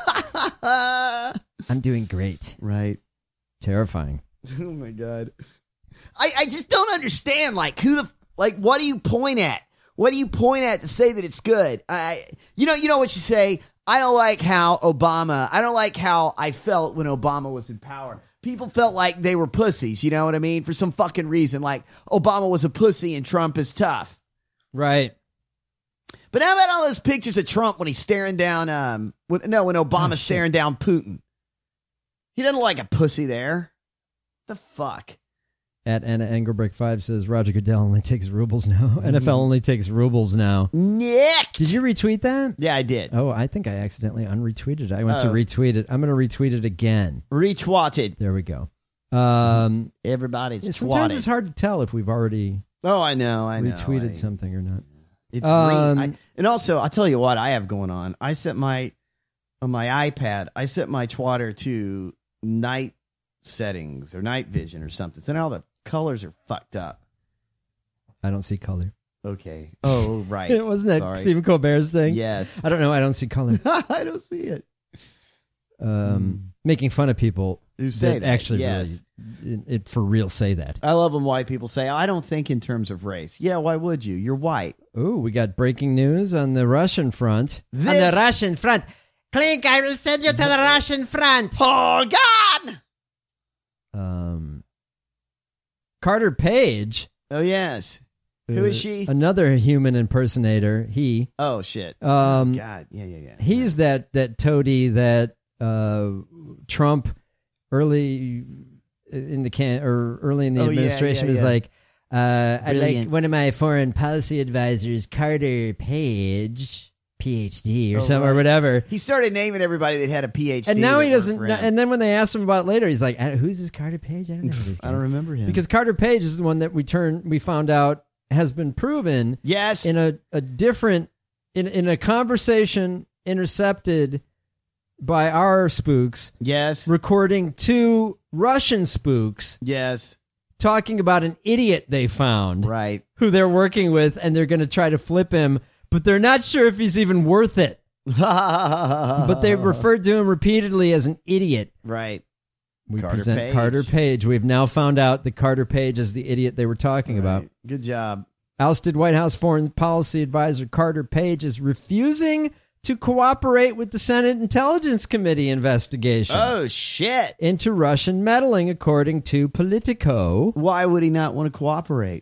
I'm doing great. Right. Terrifying. Oh my god. I, I just don't understand. Like who the like what do you point at? What do you point at to say that it's good? I you know you know what you say. I don't like how Obama. I don't like how I felt when Obama was in power. People felt like they were pussies. You know what I mean? For some fucking reason, like Obama was a pussy and Trump is tough. Right. But how about all those pictures of Trump when he's staring down? Um, when, no, when Obama's Oh, staring down Putin. He doesn't look like a pussy there. The fuck. At Anna Engelbrecht five says Roger Goodell only takes rubles now. N F L only takes rubles now. Nick! Did you retweet that? Yeah, I did. Oh, I think I accidentally unretweeted it. I went to Oh. retweet it. I'm going to retweet it again. Retweeted. There we go. Um, Everybody's yeah, sometimes twatted. it's hard to tell if we've already Oh, I know, I know. retweeted I- something or not. It's Um, green. I, and also, I'll tell you what I have going on. I set my, on my iPad, I set my twatter to night settings or night vision or something. So now the colors are fucked up. I don't see color. Okay. Oh, right. It wasn't that Sorry. Stephen Colbert's thing? Yes. I don't know. I don't see color. I don't see it. Um, making fun of people Who say that, actually yes. really, it, it for real say that. I love when white people say, I don't think in terms of race. Yeah, why would you? You're white. Ooh, we got breaking news on the Russian front. This- On the Russian front. Clink, I will send you to the Russian front. Oh, God! Um, Carter Page. Oh, yes. Who is she? Another human impersonator. He. Oh, shit. Um, oh, God. Yeah, yeah, yeah. He's that that toady that uh, Trump early in the can or early in the Oh, yeah, administration yeah, was yeah. like, uh, I like Brilliant. one of my foreign policy advisors, Carter Page, P H D or Oh, something or right. whatever. He started naming everybody that had a P H D. And now that he worked doesn't. for him. And then when they asked him about it later, he's like, "I- "Who's this Carter Page? I don't know who this guy I don't is." remember him. Because Carter Page is the one that we turn we found out has been proven yes in a, a different in in a conversation intercepted by our spooks. Yes. Recording two Russian spooks. Yes. Talking about an idiot they found. Right. Who they're working with, and they're going to try to flip him, but they're not sure if he's even worth it. But they referred to him repeatedly as an idiot. Right. We Carter present Page. Carter Page. We've now found out that Carter Page is the idiot they were talking about. Right. Good job. Ousted White House Foreign Policy Advisor Carter Page is refusing to cooperate with the Senate Intelligence Committee investigation Oh, shit. into Russian meddling, according to Politico. Why would he not want to cooperate?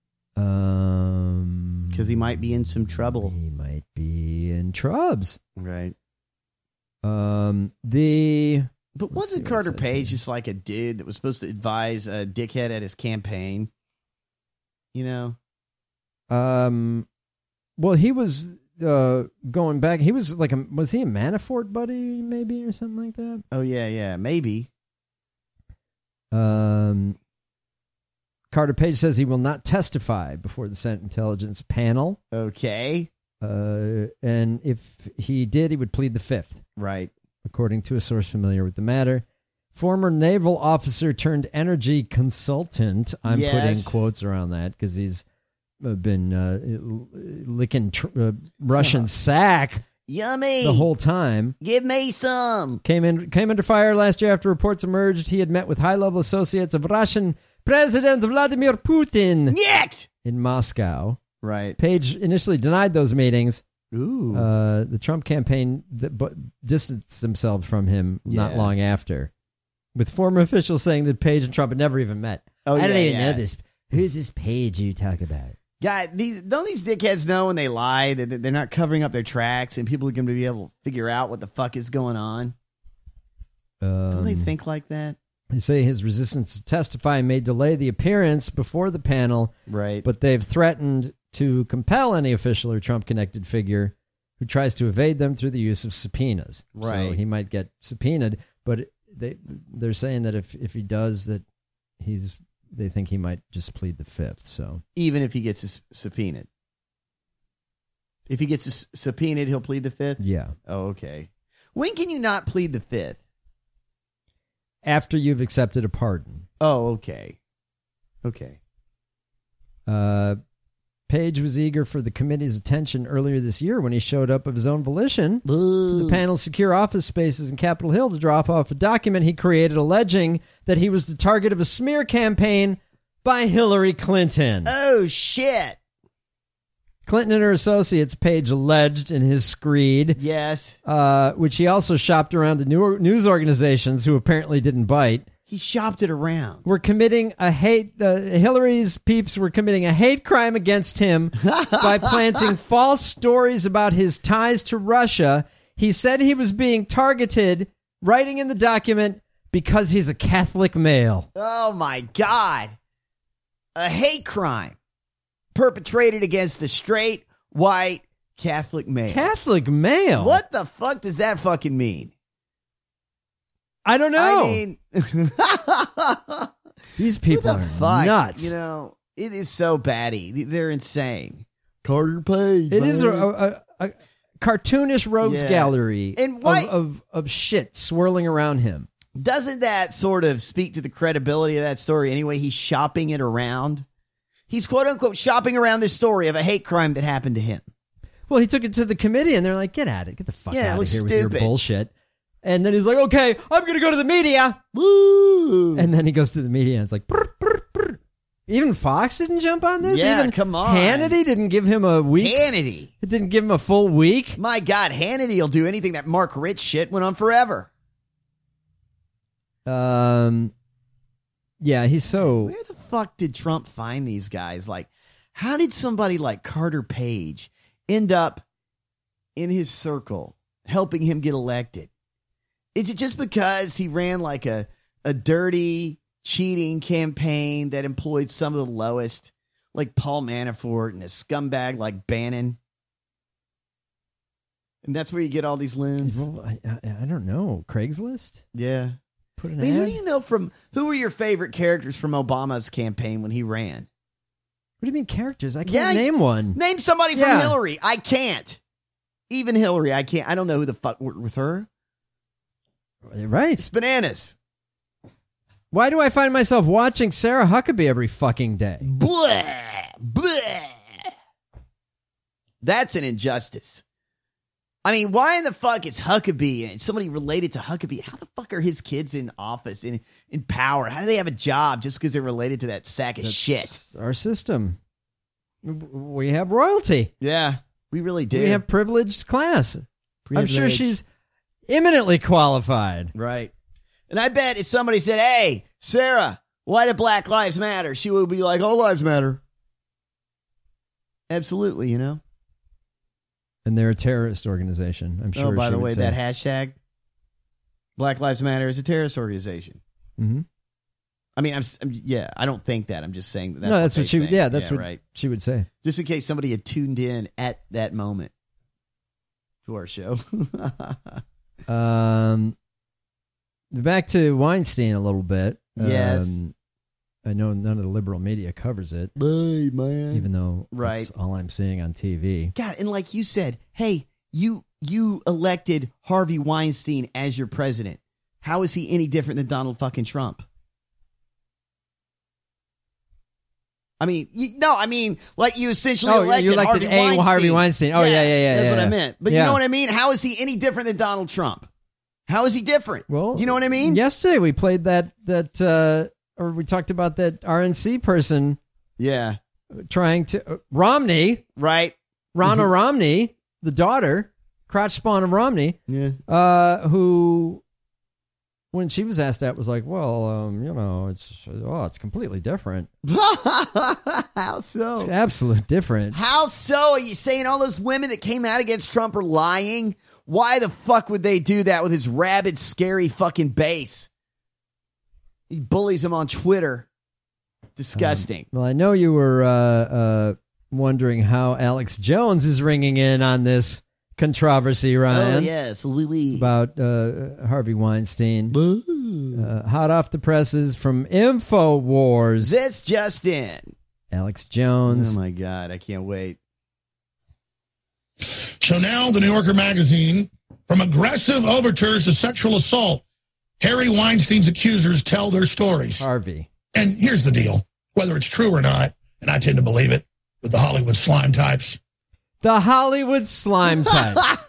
Um, Because he might be in some trouble. He might be in trubs. Right. Um, the But Let's wasn't see Carter what it says Page here. just like a dude that was supposed to advise a dickhead at his campaign? You know? um, well, he was uh going back. He was like a was he a Manafort buddy maybe or something like that? Oh, yeah, yeah. Maybe. Um, Carter Page says he will not testify before the Senate Intelligence Panel. Okay. Uh, and if he did, he would plead the fifth, Right. according to a source familiar with the matter. Former naval officer turned energy consultant. I'm Yes. putting quotes around that because he's uh, been uh, licking tr- uh, Russian sack Yummy. the whole time. Give me some. Came in came under fire last year after reports emerged he had met with high-level associates of Russian President Vladimir Putin Yet. in Moscow. Right. Page initially denied those meetings. Ooh. Uh, the Trump campaign th- but distanced themselves from him not Yeah. long after, with former officials saying that Page and Trump had never even met. Oh, I don't yeah, even yeah. know this. Who's this Page you talk about? God, these, don't these dickheads know when they lie that they're not covering up their tracks and people are going to be able to figure out what the fuck is going on? Um, Don't they think like that? They say his resistance to testify may delay the appearance before the panel, right? But they've threatened to compel any official or Trump-connected figure who tries to evade them through the use of subpoenas. So Right. he might get subpoenaed, but they they're saying that if if he does, that he's they think he might just plead the fifth. So Even if he gets s- subpoenaed. If he gets s- subpoenaed, he'll plead the fifth? yeah, Oh, okay. When can you not plead the fifth? after you've accepted a pardon. Oh, okay. Okay. Uh, Page was eager for the committee's attention earlier this year when he showed up of his own volition to the panel's secure office spaces in Capitol Hill to drop off a document he created alleging that he was the target of a smear campaign by Hillary Clinton. Oh, shit. Clinton and her associates, Page alleged in his screed, Yes. uh, which he also shopped around to new news organizations who apparently didn't bite, He shopped it around. were committing a hate, uh, Hillary's peeps were committing a hate crime against him by planting false stories about his ties to Russia. He said he was being targeted, writing in the document, because he's a Catholic male. Oh, my God. A hate crime perpetrated against a straight, white, Catholic male. Catholic male? What the fuck does that fucking mean? I don't know. I mean, These people who the are fuck? nuts. You know, it is so batty. They're insane. Carter Page. It is a, man. a, a, a cartoonish rogues Yeah. gallery And why- of, of, of shit swirling around him. Doesn't that sort of speak to the credibility of that story anyway? He's shopping it around. He's quote unquote shopping around this story of a hate crime that happened to him. Well, he took it to the committee, and they're like, get at it. Get the fuck Yeah, it out of looks here with your stupid. bullshit. And then he's like, okay, I'm going to go to the media. Woo! And then he goes to the media, and it's like, brr, brr, brr. Even Fox didn't jump on this? Yeah, Even come on. Hannity didn't give him a week? Hannity. It didn't give him a full week? My God, Hannity will do anything. That Mark Rich shit went on forever. Um, yeah, he's so... Where the fuck did Trump find these guys? Like, how did somebody like Carter Page end up in his circle helping him get elected? Is it just because he ran like a, a dirty, cheating campaign that employed some of the lowest, like Paul Manafort and a scumbag like Bannon? And that's where you get all these loons? Well, I, I, I don't know. Craigslist? Yeah. Put I an mean, who ad? do you know from, who were your favorite characters from Obama's campaign when he ran? What do you mean characters? I can't Yeah, name one. Name somebody from Yeah. Hillary. I can't. Even Hillary, I can't. I don't know who the fuck worked with her. Right. It's bananas. Why do I find myself watching Sarah Huckabee every fucking day? Blah, blah. That's an injustice. I mean, why in the fuck is Huckabee and somebody related to Huckabee? How the fuck are his kids in office, in, in power? How do they have a job just because they're related to that sack of That's shit? Our system. We have royalty. Yeah, we really do. We have privileged class. I'm sure Privileged. she's eminently qualified. Right. And I bet if somebody said, hey, Sarah, why do Black Lives Matter? She would be like, all lives matter. Absolutely, you know? And they're a terrorist organization. I'm sure. Oh, by she the would way, say. that hashtag, Black Lives Matter, is a terrorist organization. Mm-hmm. I mean, I'm, s- I'm yeah, I don't think that. I'm just saying that that's no, that's what, what they she. think. Yeah, that's Yeah, what right. she would say. Just in case somebody had tuned in at that moment to our show. Um, back to Weinstein a little bit. Yes. Um, I know none of the liberal media covers it. Hey, man. Even though Right. that's all I'm seeing on T V. God, and like you said, hey, you you elected Harvey Weinstein as your president. How is he any different than Donald fucking Trump? I mean, you, no, I mean, like you essentially Oh, elected, you elected Harvey A. Weinstein. Harvey Weinstein. Oh, yeah, yeah, yeah, That's yeah, what I yeah. meant. But Yeah. you know what I mean? How is he any different than Donald Trump? How is he different? Well, Do you know what I mean? Yesterday we played that that uh, or we talked about that R N C person. Yeah, trying to uh, Romney, right? Ronna Romney, the daughter, crotch spawn of Romney. Yeah. Uh, who, when she was asked that, was like, well, um, you know, it's oh, it's completely different. How so? It's absolute different. How so? Are you saying all those women that came out against Trump are lying? Why the fuck would they do that with his rabid, scary fucking base? He bullies him on Twitter. Disgusting. Um, well, I know you were uh, uh, wondering how Alex Jones is ringing in on this controversy, Ryan. Oh, yes. Oui, oui. About uh, Harvey Weinstein. Uh, hot off the presses from InfoWars. This just in. Alex Jones. Oh, my God. I can't wait. So now the New Yorker magazine, from aggressive overtures to sexual assault, Harry Weinstein's accusers tell their stories. Harvey. And here's the deal, whether it's true or not, and I tend to believe it, with the Hollywood slime types. The Hollywood slime types.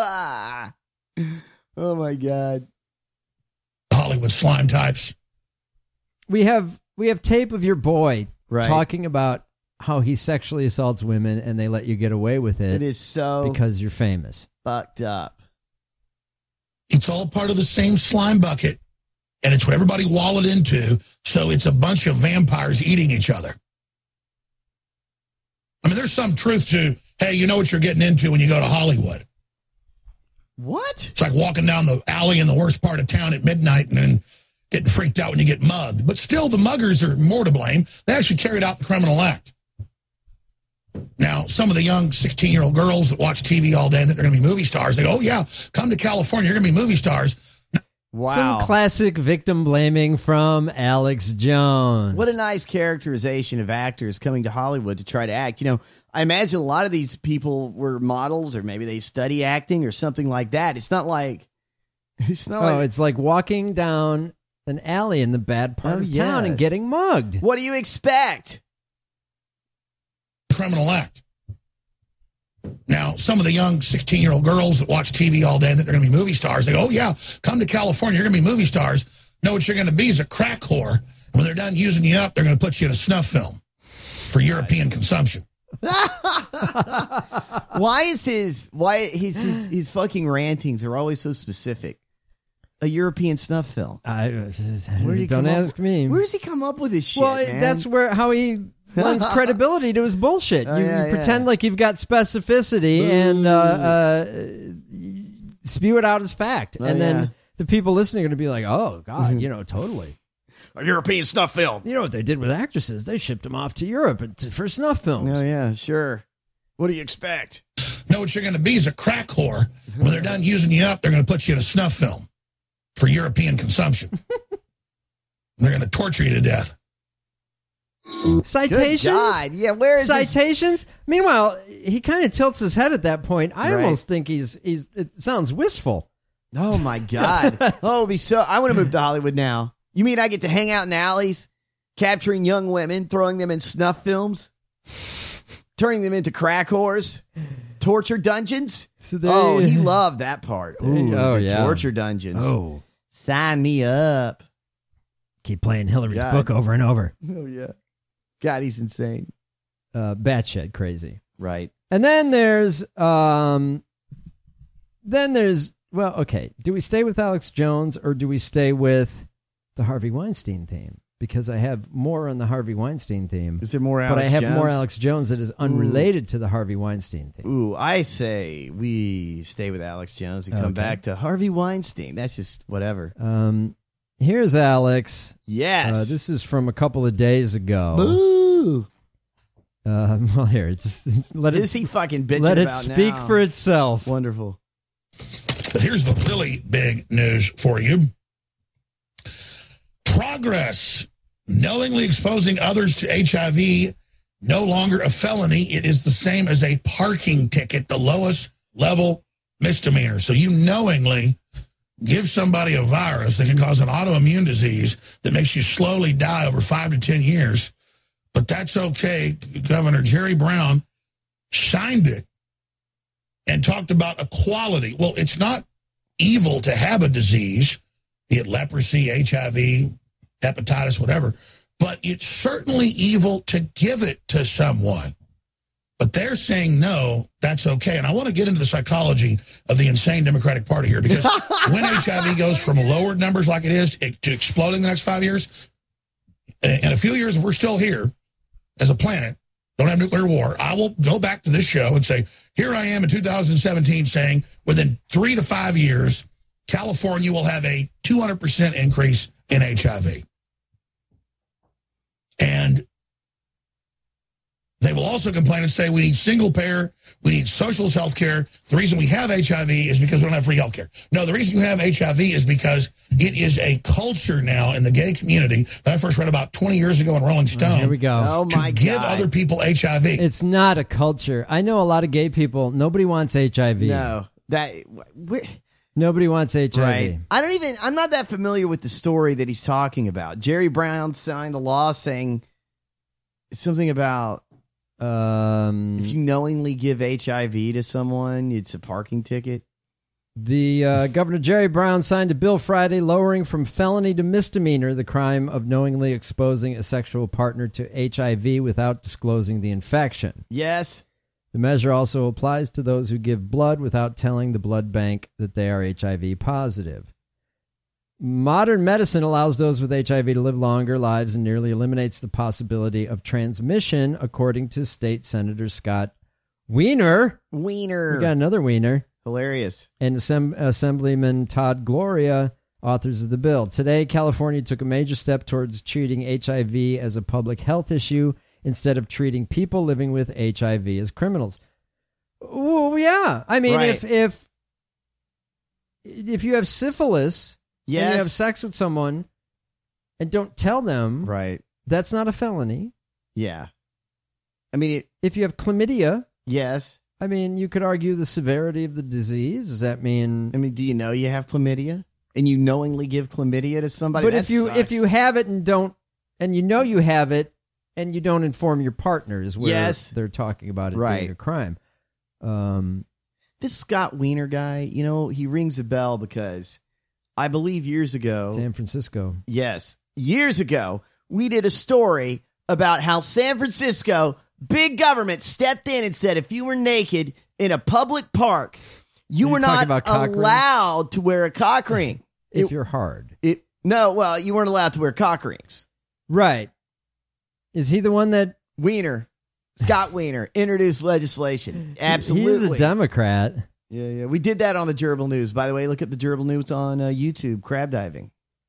Oh, my God. Hollywood slime types. We have we have tape of your boy right. talking about how he sexually assaults women and they let you get away with it. It is so because you're famous. Fucked up. It's all part of the same slime bucket, and it's what everybody wallowed into, so it's a bunch of vampires eating each other. I mean, there's some truth to, hey, you know what you're getting into when you go to Hollywood. What? It's like walking down the alley in the worst part of town at midnight and then getting freaked out when you get mugged. But still, the muggers are more to blame. They actually carried out the criminal act. Now, some of the young sixteen-year-old girls that watch T V all day that they're going to be movie stars, they go, oh, yeah, come to California, you're going to be movie stars. Wow. Some classic victim blaming from Alex Jones. What a nice characterization of actors coming to Hollywood to try to act. You know, I imagine a lot of these people were models, or maybe they study acting or something like that. It's not like... It's not oh, like, it's like walking down an alley in the bad part Oh, of town yes. and getting mugged. What do you expect? Criminal act. Now, some of the young sixteen-year-old girls that watch T V all day that they're going to be movie stars, they go, oh, yeah, come to California, you're going to be movie stars. Know what you're going to be is a crack whore. And when they're done using you up, they're going to put you in a snuff film for European consumption. Why is his why his, his his fucking rantings are always so specific? A European snuff film. I, Where did he don't come up- ask me. Where does he come up with this shit? Well, man? that's where how he lends credibility to his bullshit. Oh, you, yeah, you yeah. pretend like you've got specificity and uh, uh, you spew it out as fact, Oh, and then yeah. the people listening are going to be like, "Oh God, you know, totally." A European snuff film. You know what they did with actresses? They shipped them off to Europe for snuff films. Oh yeah, sure. What do you expect? Know what you're going to be is a crack whore. When they're done using you up, they're going to put you in a snuff film for European consumption. They're going to torture you to death. Citations? Good God. Yeah, where is this- citations? Meanwhile, he kind of tilts his head at that point. I Right. almost think he's he's. It sounds wistful. Oh my God. Oh, it'd be so. I want to move to Hollywood now. You mean I get to hang out in alleys, capturing young women, throwing them in snuff films, turning them into crack whores, torture dungeons? So they- Oh, he loved that part. Ooh, Oh, the yeah. torture dungeons. Oh, Sign me up. keep playing Hillary's God. book over and over. Oh, yeah. God, he's insane. Uh, batshit crazy. Right. And then there's um, then there's well, okay. Do we stay with Alex Jones or do we stay with the Harvey Weinstein theme? Because I have more on the Harvey Weinstein theme. Is there more But I Alex have Jones? more Alex Jones that is unrelated to the Harvey Weinstein theme. Ooh, I say we stay with Alex Jones and come Okay. back to Harvey Weinstein. That's just whatever. Um, here's Alex. Yes. Uh, this is from a couple of days ago. Boo. Uh, well, here, just let it. Is he fucking bitching let it about speak now? for itself. Wonderful. But here's the really big news for you. Progress. Knowingly exposing others to H I V, no longer a felony. It is the same as a parking ticket, the lowest level misdemeanor. So you knowingly give somebody a virus that can cause an autoimmune disease that makes you slowly die over five to ten years. But that's okay. Governor Jerry Brown signed it and talked about equality. Well, it's not evil to have a disease, be it leprosy, H I V, hepatitis, whatever, but it's certainly evil to give it to someone. But they're saying, no, that's okay. And I want to get into the psychology of the insane Democratic Party here, because when H I V goes from lowered numbers like it is to, to exploding in the next five years, in a few years, if we're still here as a planet, don't have nuclear war, I will go back to this show and say, here I am in two thousand seventeen saying within three to five years, California will have a two hundred percent increase in H I V. And they will also complain and say we need single payer, we need socialist health care. The reason we have H I V is because we don't have free health care. No, the reason you have H I V is because it is a culture now in the gay community that I first read about twenty years ago in Rolling Stone. Oh, here we go. Oh, my to give God. other people H I V. It's not a culture. I know a lot of gay people. Nobody wants H I V. No, that we're, Nobody wants H I V. right. I don't even. I'm not that familiar with the story that he's talking about. Jerry Brown signed a law saying something about Um, if you knowingly give H I V to someone, it's a parking ticket. The uh, Governor Jerry Brown signed a bill Friday lowering from felony to misdemeanor the crime of knowingly exposing a sexual partner to H I V without disclosing the infection. Yes. The measure also applies to those who give blood without telling the blood bank that they are H I V positive. Modern medicine allows those with H I V to live longer lives and nearly eliminates the possibility of transmission, according to State Senator Scott Wiener. Wiener. We got another Wiener. Hilarious. And Assemb- Assemblyman Todd Gloria, authors of the bill. Today, California took a major step towards treating H I V as a public health issue instead of treating people living with H I V as criminals. Well, yeah. I mean, Right. if if if you have syphilis and Yes. you have sex with someone and don't tell them, Right. that's not a felony. Yeah. I mean, it, If you have chlamydia, yes. I mean, you could argue the severity of the disease. Does that mean? I mean, do you know you have chlamydia and you knowingly give chlamydia to somebody? But That if you sucks. if you have it and don't, and you know you have it, and you don't inform your partner, is where Yes. they're talking about it Right. being a crime. Um, this Scott Wiener guy, you know, he rings a bell because I believe years ago, San Francisco. yes, years ago, we did a story about how San Francisco, big government, stepped in and said if you were naked in a public park, you Are were you talking not about cock rings? allowed to wear a cock ring. If It- you're hard, It, no, well, you weren't allowed to wear cock rings. right? Is he the one that Wiener, Scott Wiener, introduced legislation. Absolutely. He's a Democrat. Yeah, yeah. We did that on the Gerbil News. By the way, look up the Gerbil News on uh, YouTube, crab diving.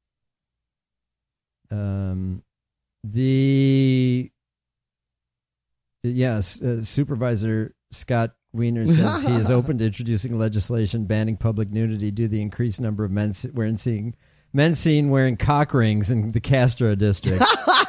Um, the yes, uh, Supervisor Scott Wiener says he is open to introducing legislation banning public nudity due to the increased number of men s- wearing seeing men seen wearing cock rings in the Castro district.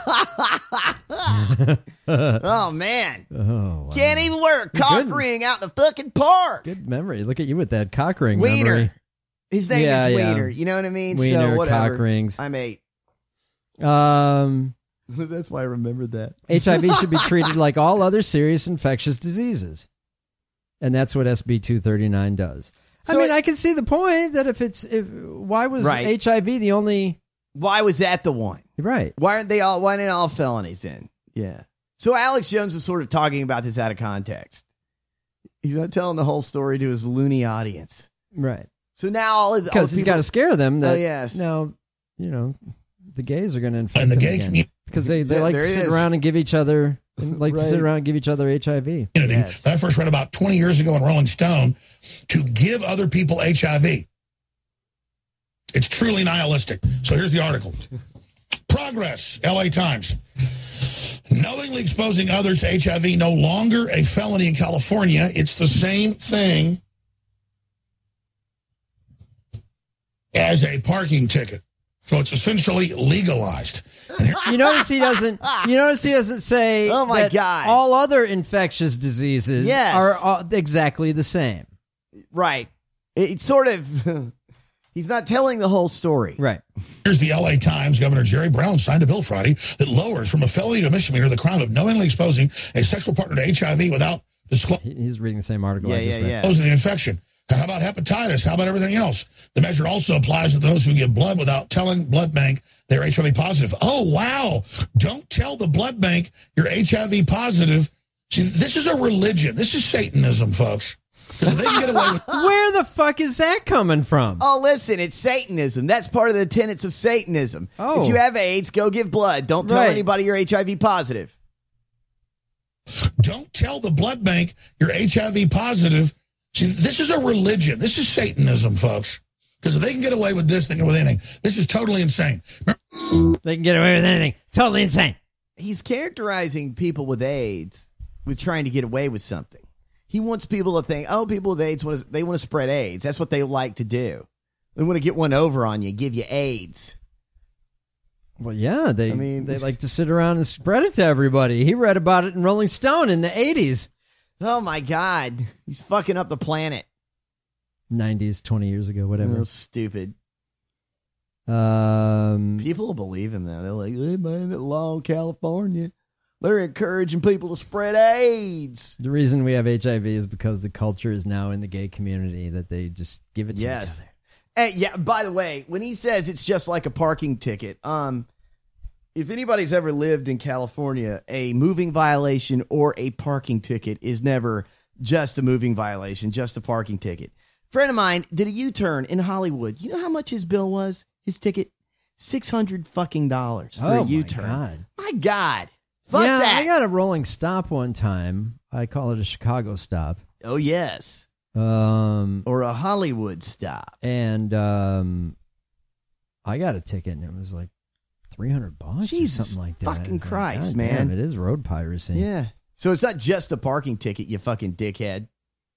Oh, man. Oh, wow. Can't even wear a cock Good. ring out in the fucking park. Good memory. Look at you with that cock ring Wiener. memory. His name Yeah, is yeah. Wiener. You know what I mean? Wiener, so whatever. cock rings. I'm eight. Um, That's why I remembered that. H I V should be treated like all other serious infectious diseases. And that's what S B two thirty-nine does. So I mean, it- I can see the point that if it's, if why was Right. H I V the only, Why was that the one? right? Why aren't they all? Why aren't all felonies then? Yeah. So Alex Jones was sort of talking about this out of context. He's not telling the whole story to his loony audience. Right. So now all of the Because he's got to scare them that, Oh, yes. now, you know, the gays are going to infect And the them gay again. community. Because they, they Yeah, like to there sit is. around and give each other, and like to sit Right. around and give each other H I V. Yes. that I first read about twenty years ago in Rolling Stone to give other people H I V. It's truly nihilistic. So here's the article. Progress, L A Times. Knowingly exposing others to H I V no longer a felony in California. It's the same thing as a parking ticket. So it's essentially legalized. And here- You notice he doesn't. You notice he doesn't say. Oh, my that God. All other infectious diseases Yes. are all exactly the same. Right. It- It's sort of. He's not telling the whole story. Right. Here's the L A Times. Governor Jerry Brown signed a bill Friday that lowers from a felony to misdemeanor the crime of knowingly exposing a sexual partner to H I V without disclosing He- He's reading the same article Yeah, I just yeah, read. yeah. the infection. How about hepatitis? How about everything else? The measure also applies to those who give blood without telling blood bank they're H I V positive. Oh, wow. Don't tell the blood bank you're H I V positive. See, this is a religion. This is Satanism, folks. Because they can get away with Where the fuck is that coming from? Oh, listen, it's Satanism. That's part of the tenets of Satanism. Oh. If you have AIDS, go give blood. Don't tell Right. anybody you're H I V positive. Don't tell the blood bank you're H I V positive. See, this is a religion. This is Satanism, folks. Because if they can get away with this, they can get away with anything. This is totally insane. They can get away with anything. Totally insane. he's characterizing people with AIDS with trying to get away with something. He wants people to think, oh, people with AIDS, want to, they want to spread AIDS. That's what they like to do. They want to get one over on you, give you AIDS. Well, yeah, they I mean, they like to sit around and spread it to everybody. He read about it in Rolling Stone in the eighties. Oh, my God. He's fucking up the planet. nineties, twenty years ago, whatever. Oh, stupid. Um, People will believe him, though. They're like, hey, man, that law in California, they're encouraging people to spread AIDS. The reason we have H I V is because the culture is now in the gay community that they just give it to Yes. each other. Hey, yeah, by the way, when he says it's just like a parking ticket, um, if anybody's ever lived in California, a moving violation or a parking ticket is never just a moving violation, just a parking ticket. Friend of mine did a U-turn in Hollywood. You know how much his bill was? His ticket? six hundred fucking dollars for Oh, a U-turn. my God. My God. Fuck yeah, that. I got a rolling stop one time. I call it a Chicago stop. Oh, yes. Um, or a Hollywood stop. And um, I got a ticket, and it was like three hundred bucks Jesus or something like that. fucking It's like, Christ, God man. damn, it is road piracy. Yeah. So it's not just a parking ticket, you fucking dickhead.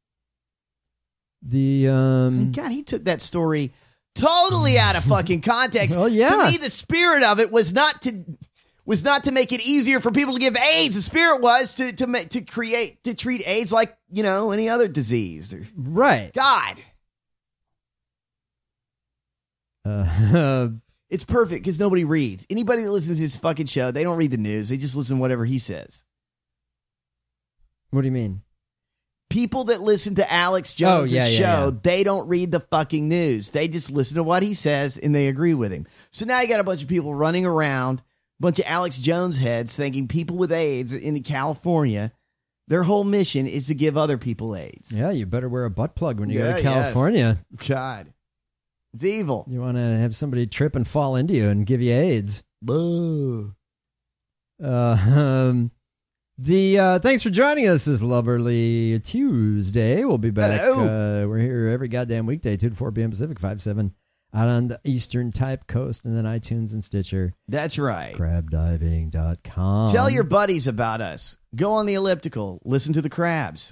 The um, God, he took that story totally out of fucking context. Well, yeah. To me, the spirit of it was not to was not to make it easier for people to give AIDS. The spirit was to to make, to create to treat AIDS like, you know, any other disease. Right. God. Uh, it's perfect because nobody reads. Anybody that listens to his fucking show, they don't read the news. They just listen to whatever he says. What do you mean? People that listen to Alex Jones' Oh, yeah, yeah, show, yeah. they don't read the fucking news. They just listen to what he says and they agree with him. So now you got a bunch of people running around, a bunch of Alex Jones heads thinking people with AIDS in California, their whole mission is to give other people AIDS. Yeah, you better wear a butt plug when you Yeah, go to California. yes. God. It's evil. You want to have somebody trip and fall into you and give you AIDS. Boo. Uh, um, the uh, thanks for joining us this lovely Tuesday. We'll be back. Hello. Uh, we're here every goddamn weekday, two to four p.m. Pacific, five seven out on the Eastern Type Coast, and then iTunes and Stitcher. That's right. crab diving dot com. Tell your buddies about us. Go on the elliptical. Listen to the crabs.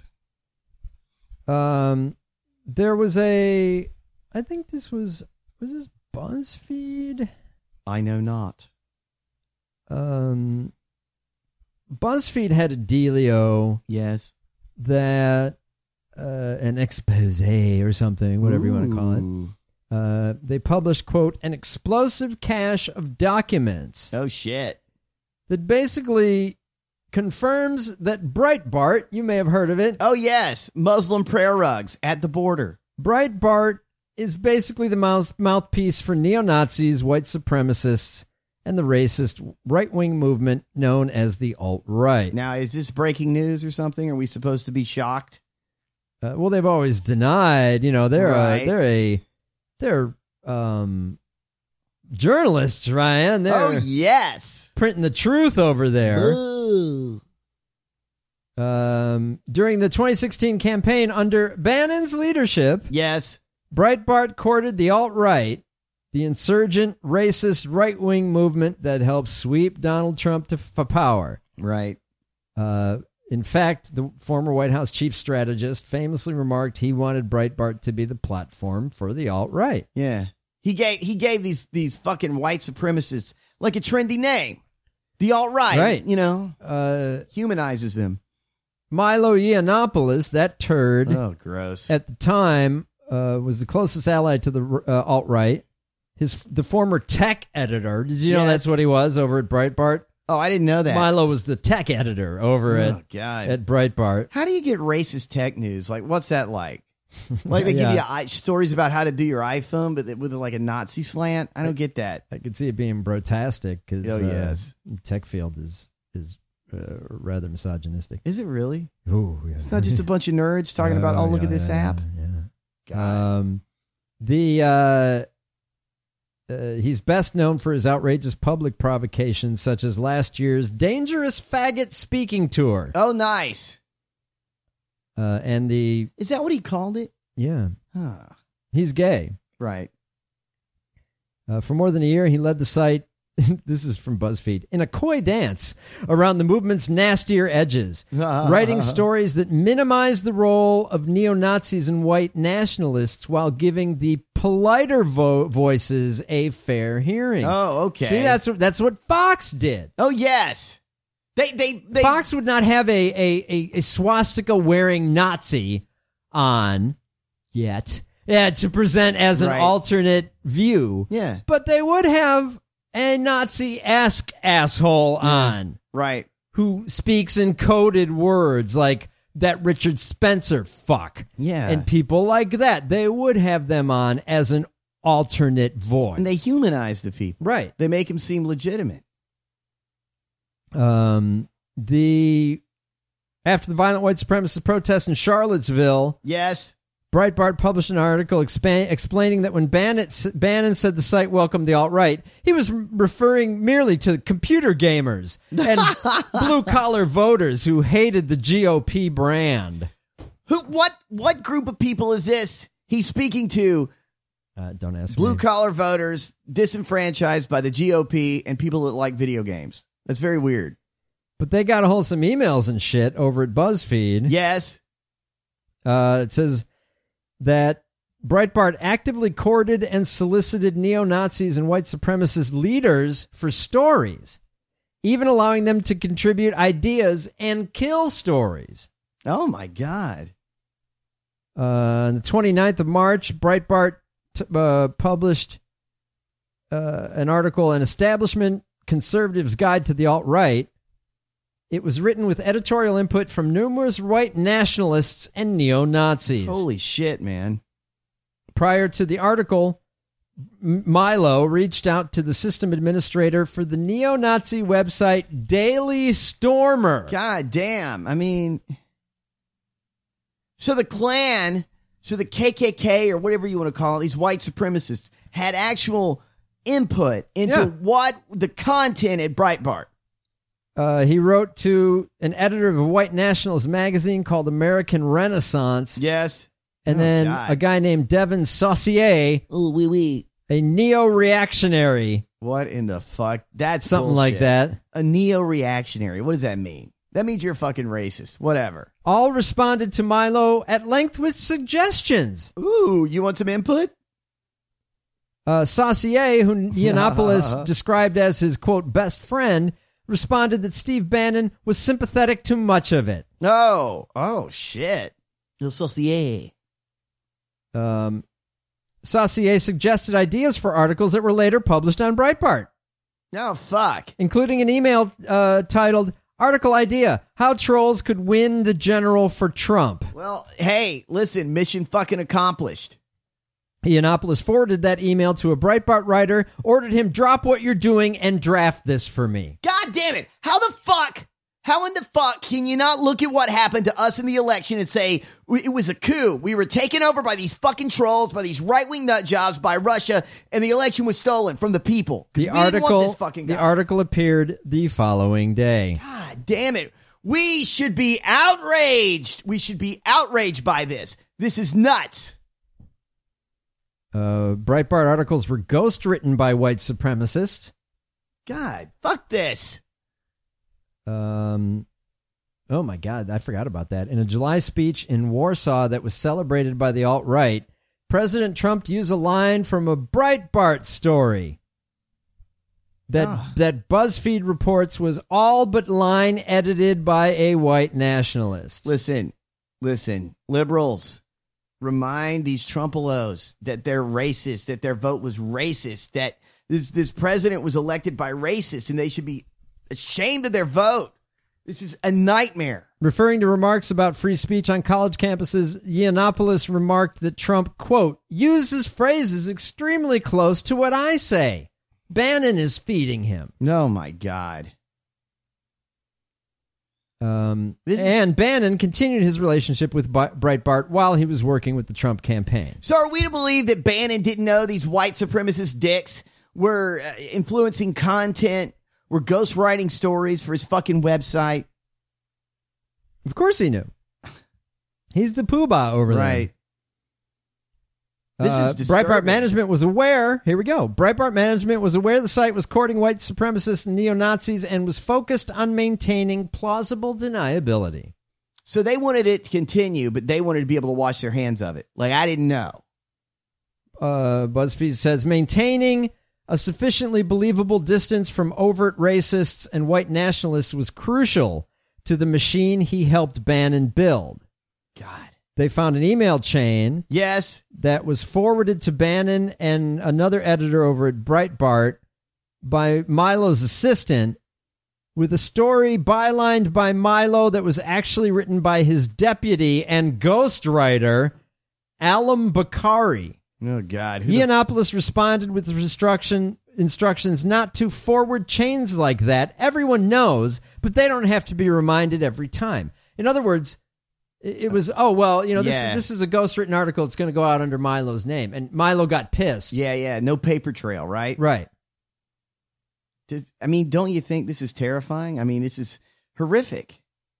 Um, there was a. I think this was was this BuzzFeed. I know not. Um, BuzzFeed had a dealio. Yes. That uh, an expose or something, whatever Ooh. you want to call it. Uh, they published, quote, an explosive cache of documents. Oh, shit. That basically confirms that Breitbart, you may have heard of it. Oh, yes. Muslim prayer rugs at the border. Breitbart is basically the mouth- mouthpiece for neo-Nazis, white supremacists, and the racist right-wing movement known as the alt-right. Now, is this breaking news or something? Are we supposed to be shocked? Uh, well, they've always denied, you know, they're Right. a, they're a, they're um, journalists, Ryan. They're Oh, yes. printing the truth over there. Ooh. Um, during the twenty sixteen campaign under Bannon's leadership, yes, Breitbart courted the alt-right, the insurgent, racist, right-wing movement that helped sweep Donald Trump to f- power. Right. Uh, in fact, the former White House chief strategist famously remarked he wanted Breitbart to be the platform for the alt-right. Yeah. He gave he gave these these fucking white supremacists like a trendy name. The alt-right, Right. you know, Uh, humanizes them. Milo Yiannopoulos, that turd, Oh, gross. at the time uh, was the closest ally to the uh, alt-right. His the former tech editor. Did you know Yes. that's what he was over at Breitbart? Oh, I didn't know that. Milo was the tech editor over Oh, at God. at Breitbart. How do you get racist tech news? Like, what's that like? Like they Yeah. give you I- stories about how to do your iPhone, but with like a Nazi slant. I don't get that. I could see it being brotastic because Oh, uh, yes. the tech field is is uh, rather misogynistic. Is it really? Ooh, yeah. It's not just a bunch of nerds talking about, oh, look yeah, at this yeah, app. Yeah. God. Um, the uh, uh, he's best known for his outrageous public provocations, such as last year's Dangerous Faggot speaking tour. Oh, nice. Uh, and the Is that what he called it? yeah, Huh. he's gay. Right. Uh, for more than a year, he led the site this is from BuzzFeed, in a coy dance around the movement's nastier edges, writing stories that minimize the role of neo-Nazis and white nationalists while giving the politer vo- voices a fair hearing. Oh, okay. See, that's what, that's what Fox did. Oh, yes. They, they, they Fox would not have a, a, a, a swastika-wearing Nazi on yet, yeah, to present as an Right. alternate view. Yeah. But they would have a Nazi-esque asshole on. Right. Who speaks in coded words like that Richard Spencer fuck. Yeah. And people like that. They would have them on as an alternate voice. And they humanize the people. Right. They make them seem legitimate. Um, the after the violent white supremacist protests in Charlottesville, yes, Breitbart published an article expa- explaining that when Bannon, Bannon said the site welcomed the alt-right, he was r- referring merely to computer gamers and blue-collar voters who hated the G O P brand. Who? What? What group of people is this he's speaking to? Uh, don't ask me. Blue-collar voters disenfranchised by the G O P and people that like video games. That's very weird. But they got a hold of some emails and shit over at BuzzFeed. Yes. Uh, it says that Breitbart actively courted and solicited neo-Nazis and white supremacist leaders for stories, even allowing them to contribute ideas and kill stories. Oh, my God. Uh, on the twenty-ninth of March, Breitbart t- uh, published uh, an article, An Establishment Conservative's Guide to the Alt-Right. It was written with editorial input from numerous white nationalists and neo-Nazis. Holy shit, man. Prior to the article, M- Milo reached out to the system administrator for the neo-Nazi website Daily Stormer. God damn. I mean, so the Klan, so the K K K or whatever you want to call it, these white supremacists had actual input into Yeah. what the content at Breitbart. Uh, he wrote to an editor of a white nationalist magazine called American Renaissance. Yes. And Oh, then God. a guy named Devin Saucier. Oh, wee wee. A neo-reactionary. What in the fuck? That's Something bullshit. like that. A neo-reactionary. What does that mean? That means you're a fucking racist. Whatever. All responded to Milo at length with suggestions. Ooh, you want some input? Uh, Saucier, who Yiannopoulos described as his, quote, best friend, responded that Steve Bannon was sympathetic to much of it. Oh, oh, shit. Le Saucier. Um, Saucier suggested ideas for articles that were later published on Breitbart. Oh, fuck. Including an email uh, titled, Article Idea, How Trolls Could Win the General for Trump. Well, hey, listen, mission fucking accomplished. Yiannopoulos forwarded that email to a Breitbart writer, ordered him, drop what you're doing and draft this for me. God damn it. How the fuck, how in the fuck can you not look at what happened to us in the election and say it was a coup? We were taken over by these fucking trolls, by these right-wing nut jobs, by Russia, and the election was stolen from the people. 'Cause The we didn't want article, this fucking guy. the article appeared the following day. God damn it. We should be outraged. We should be outraged by this. This is nuts. Uh, Breitbart articles were ghostwritten by white supremacists. God, fuck this. Um, oh my God, I forgot about that. In a July speech in Warsaw that was celebrated by the alt-right, President Trump used a line from a Breitbart story that Ah. that BuzzFeed reports was all but line edited by a white nationalist. Listen, listen, liberals, remind these Trumpelos that they're racist, that their vote was racist, that this this president was elected by racists, and they should be ashamed of their vote. This is a nightmare. Referring to remarks about free speech on college campuses, Yiannopoulos remarked that Trump, quote, uses phrases extremely close to what I say. Bannon is feeding him. Oh, my God. Um, This is- and Bannon continued his relationship with B- Breitbart while he was working with the Trump campaign. So are we to believe that Bannon didn't know these white supremacist dicks were uh, influencing content, were ghostwriting stories for his fucking website? Of course he knew. He's the poobah over there. Right. This Uh, is disturbing. Breitbart Management was aware, here we go. Breitbart Management was aware the site was courting white supremacists and neo-Nazis and was focused on maintaining plausible deniability. So they wanted it to continue, but they wanted to be able to wash their hands of it. Like, I didn't know. Uh, BuzzFeed says maintaining a sufficiently believable distance from overt racists and white nationalists was crucial to the machine he helped Bannon build. God. They found an email chain. Yes. That was forwarded to Bannon and another editor over at Breitbart by Milo's assistant with a story bylined by Milo that was actually written by his deputy and ghostwriter, Alam Bakari. Oh, God. Who the- Yiannopoulos responded with instruction, instructions not to forward chains like that. Everyone knows, but they don't have to be reminded every time. In other words, it, it was, oh, well, you know, this, Yeah. this is a ghostwritten article. It's going to go out under Milo's name. And Milo got pissed. Yeah, yeah. No paper trail, right? Right. Does, I mean, don't you think this is terrifying? I mean, this is horrific.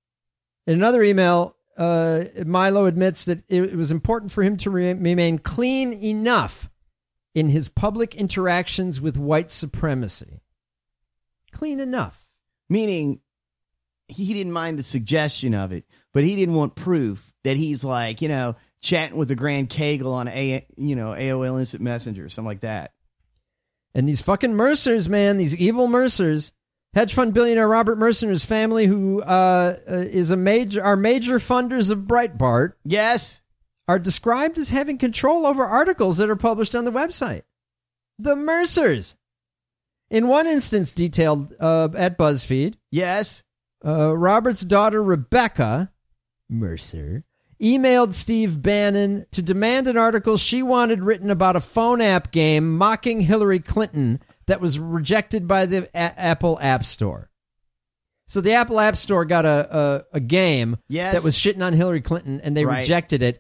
In another email, uh, Milo admits that it, it was important for him to re- remain clean enough in his public interactions with white supremacy. Clean enough. Meaning, he didn't mind the suggestion of it, but he didn't want proof that he's like, you know, chatting with the Grand Kegel on a, you know, A O L Instant Messenger or something like that. And these fucking Mercers, man, these evil Mercers, hedge fund billionaire Robert Mercer and his family, who uh, uh, is a major, are major funders of Breitbart. Yes. Are described as having control over articles that are published on the website. The Mercers. In one instance detailed uh, at BuzzFeed. Yes. Uh, Robert's daughter, Rebecca Mercer, emailed Steve Bannon to demand an article she wanted written about a phone app game mocking Hillary Clinton that was rejected by the a- Apple App Store. So the Apple App Store got a, a, a game Yes. that was shitting on Hillary Clinton, and they Right. rejected it.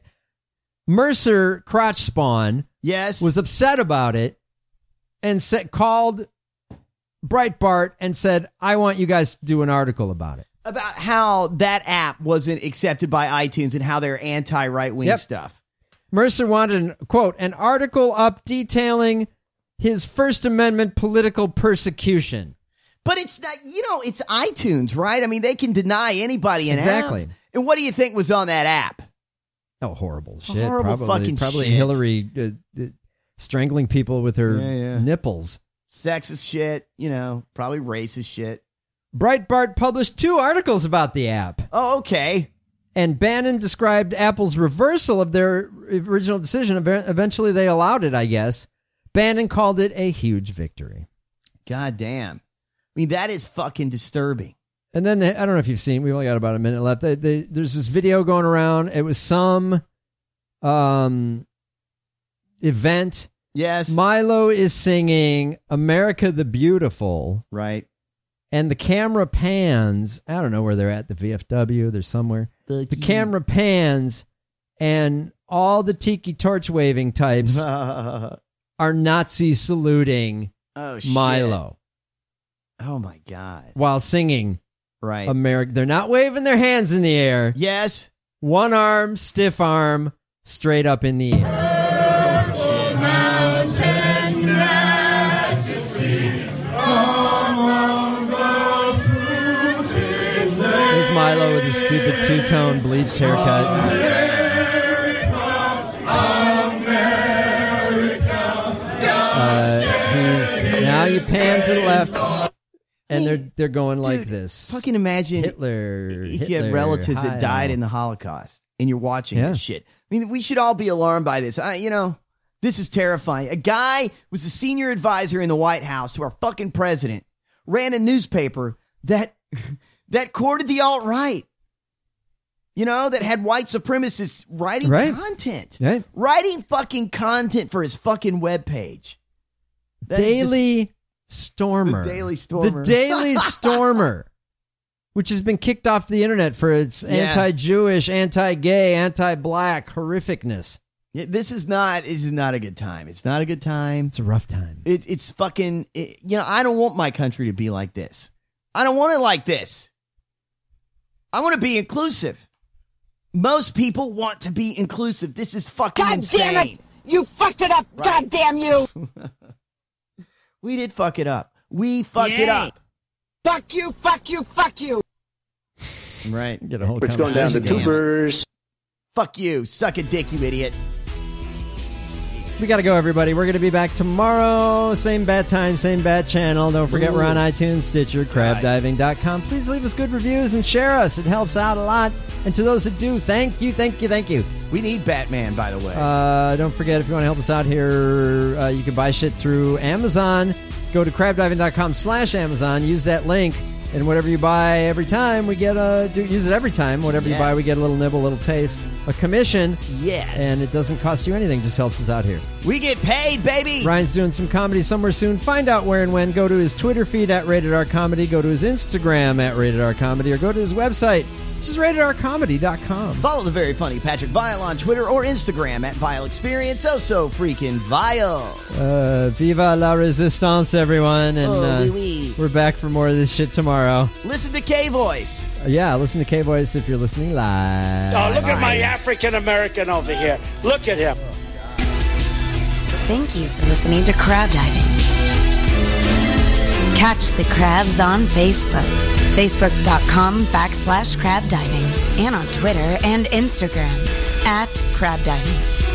Mercer, crotch spawn, yes, was upset about it and said, called Breitbart and said, I want you guys to do an article about it. About how that app wasn't accepted by iTunes and how they're anti-right-wing Yep. stuff. Mercer wanted, an, quote, an article up detailing his First Amendment political persecution. But it's not, you know, it's iTunes, right? I mean, they can deny anybody an Exactly. app. And what do you think was on that app? Oh, horrible shit. Horrible probably fucking probably shit. Hillary uh, uh, strangling people with her Yeah, yeah. nipples. Sexist shit, you know, probably racist shit. Breitbart published two articles about the app. Oh, okay. And Bannon described Apple's reversal of their original decision. Ev- Eventually they allowed it, I guess. Bannon called it a huge victory. God damn. I mean, that is fucking disturbing. And then, they, I don't know if you've seen, we've only got about a minute left. They, they, there's this video going around. It was some um, event. Yes. Milo is singing America the Beautiful. Right. And the camera pans. I don't know where they're at. The V F W. They're somewhere. The camera pans, and all the tiki torch waving types are Nazi saluting Oh, shit. Milo Oh, my God. while singing Right. America. They're not waving their hands in the air. Yes. One arm, stiff arm, straight up in the air. There's Milo with his stupid two-tone bleached haircut. Uh, he's now you pan to the left, and they're they're going like Dude, this. Fucking imagine Hitler. if Hitler, you had relatives that died Heil. in the Holocaust and you're watching Yeah. this shit. I mean, we should all be alarmed by this. I, you know, this is terrifying. A guy was a senior advisor in the White House to our fucking president, ran a newspaper that that courted the alt-right. You know, that had white supremacists writing Right. content. Right. Writing fucking content for his fucking webpage. That is Daily Stormer. The Daily Stormer. The Daily Stormer, which has been kicked off the internet for its Yeah. anti-Jewish, anti-gay, anti-black horrificness. Yeah, this is not. This is not a good time. It's not a good time. It's a rough time. It, it's fucking. It, you know, I don't want my country to be like this. I don't want it like this. I want to be inclusive. Most people want to be inclusive. This is fucking God insane. damn it! You fucked it up, Right. goddamn you! We did fuck it up. We fucked it Yay. up. Fuck you, fuck you, fuck you! Right. Get a whole It's going down to conversation tubers. Fuck you. Suck a dick, you idiot. We got to go, everybody. We're going to be back tomorrow. Same bad time, same bad channel. Don't forget Ooh. we're on iTunes, Stitcher, crab diving dot com. Please leave us good reviews and share us. It helps out a lot. And to those that do, thank you, thank you, thank you. We need Batman, by the way. Uh, don't forget, if you want to help us out here, uh, you can buy shit through Amazon. Go to crab diving dot com slash Amazon. Use that link. And whatever you buy every time, we get a... Do, use it every time. Whatever Yes. you buy, we get a little nibble, a little taste. A commission. Yes. And it doesn't cost you anything. Just helps us out here. We get paid, baby. Ryan's doing some comedy somewhere soon. Find out where and when. Go to his Twitter feed at Rated R Comedy. Go to his Instagram at Rated R Comedy. Or go to his website, which is rated r comedy dot com. Follow the very funny Patrick Vile on Twitter or Instagram at Vile Experience. Oh, so freaking vile. Uh, viva la resistance, everyone. And Oh, uh, oui, oui. we're back for more of this shit tomorrow. Listen to K-Voice. Uh, yeah, listen to K-Voice if you're listening live. Oh, look at my African American over here. Look at him. Thank you for listening to Crab Diving. Catch the crabs on Facebook. Facebook.com backslash crab diving. And on Twitter and Instagram at crab diving.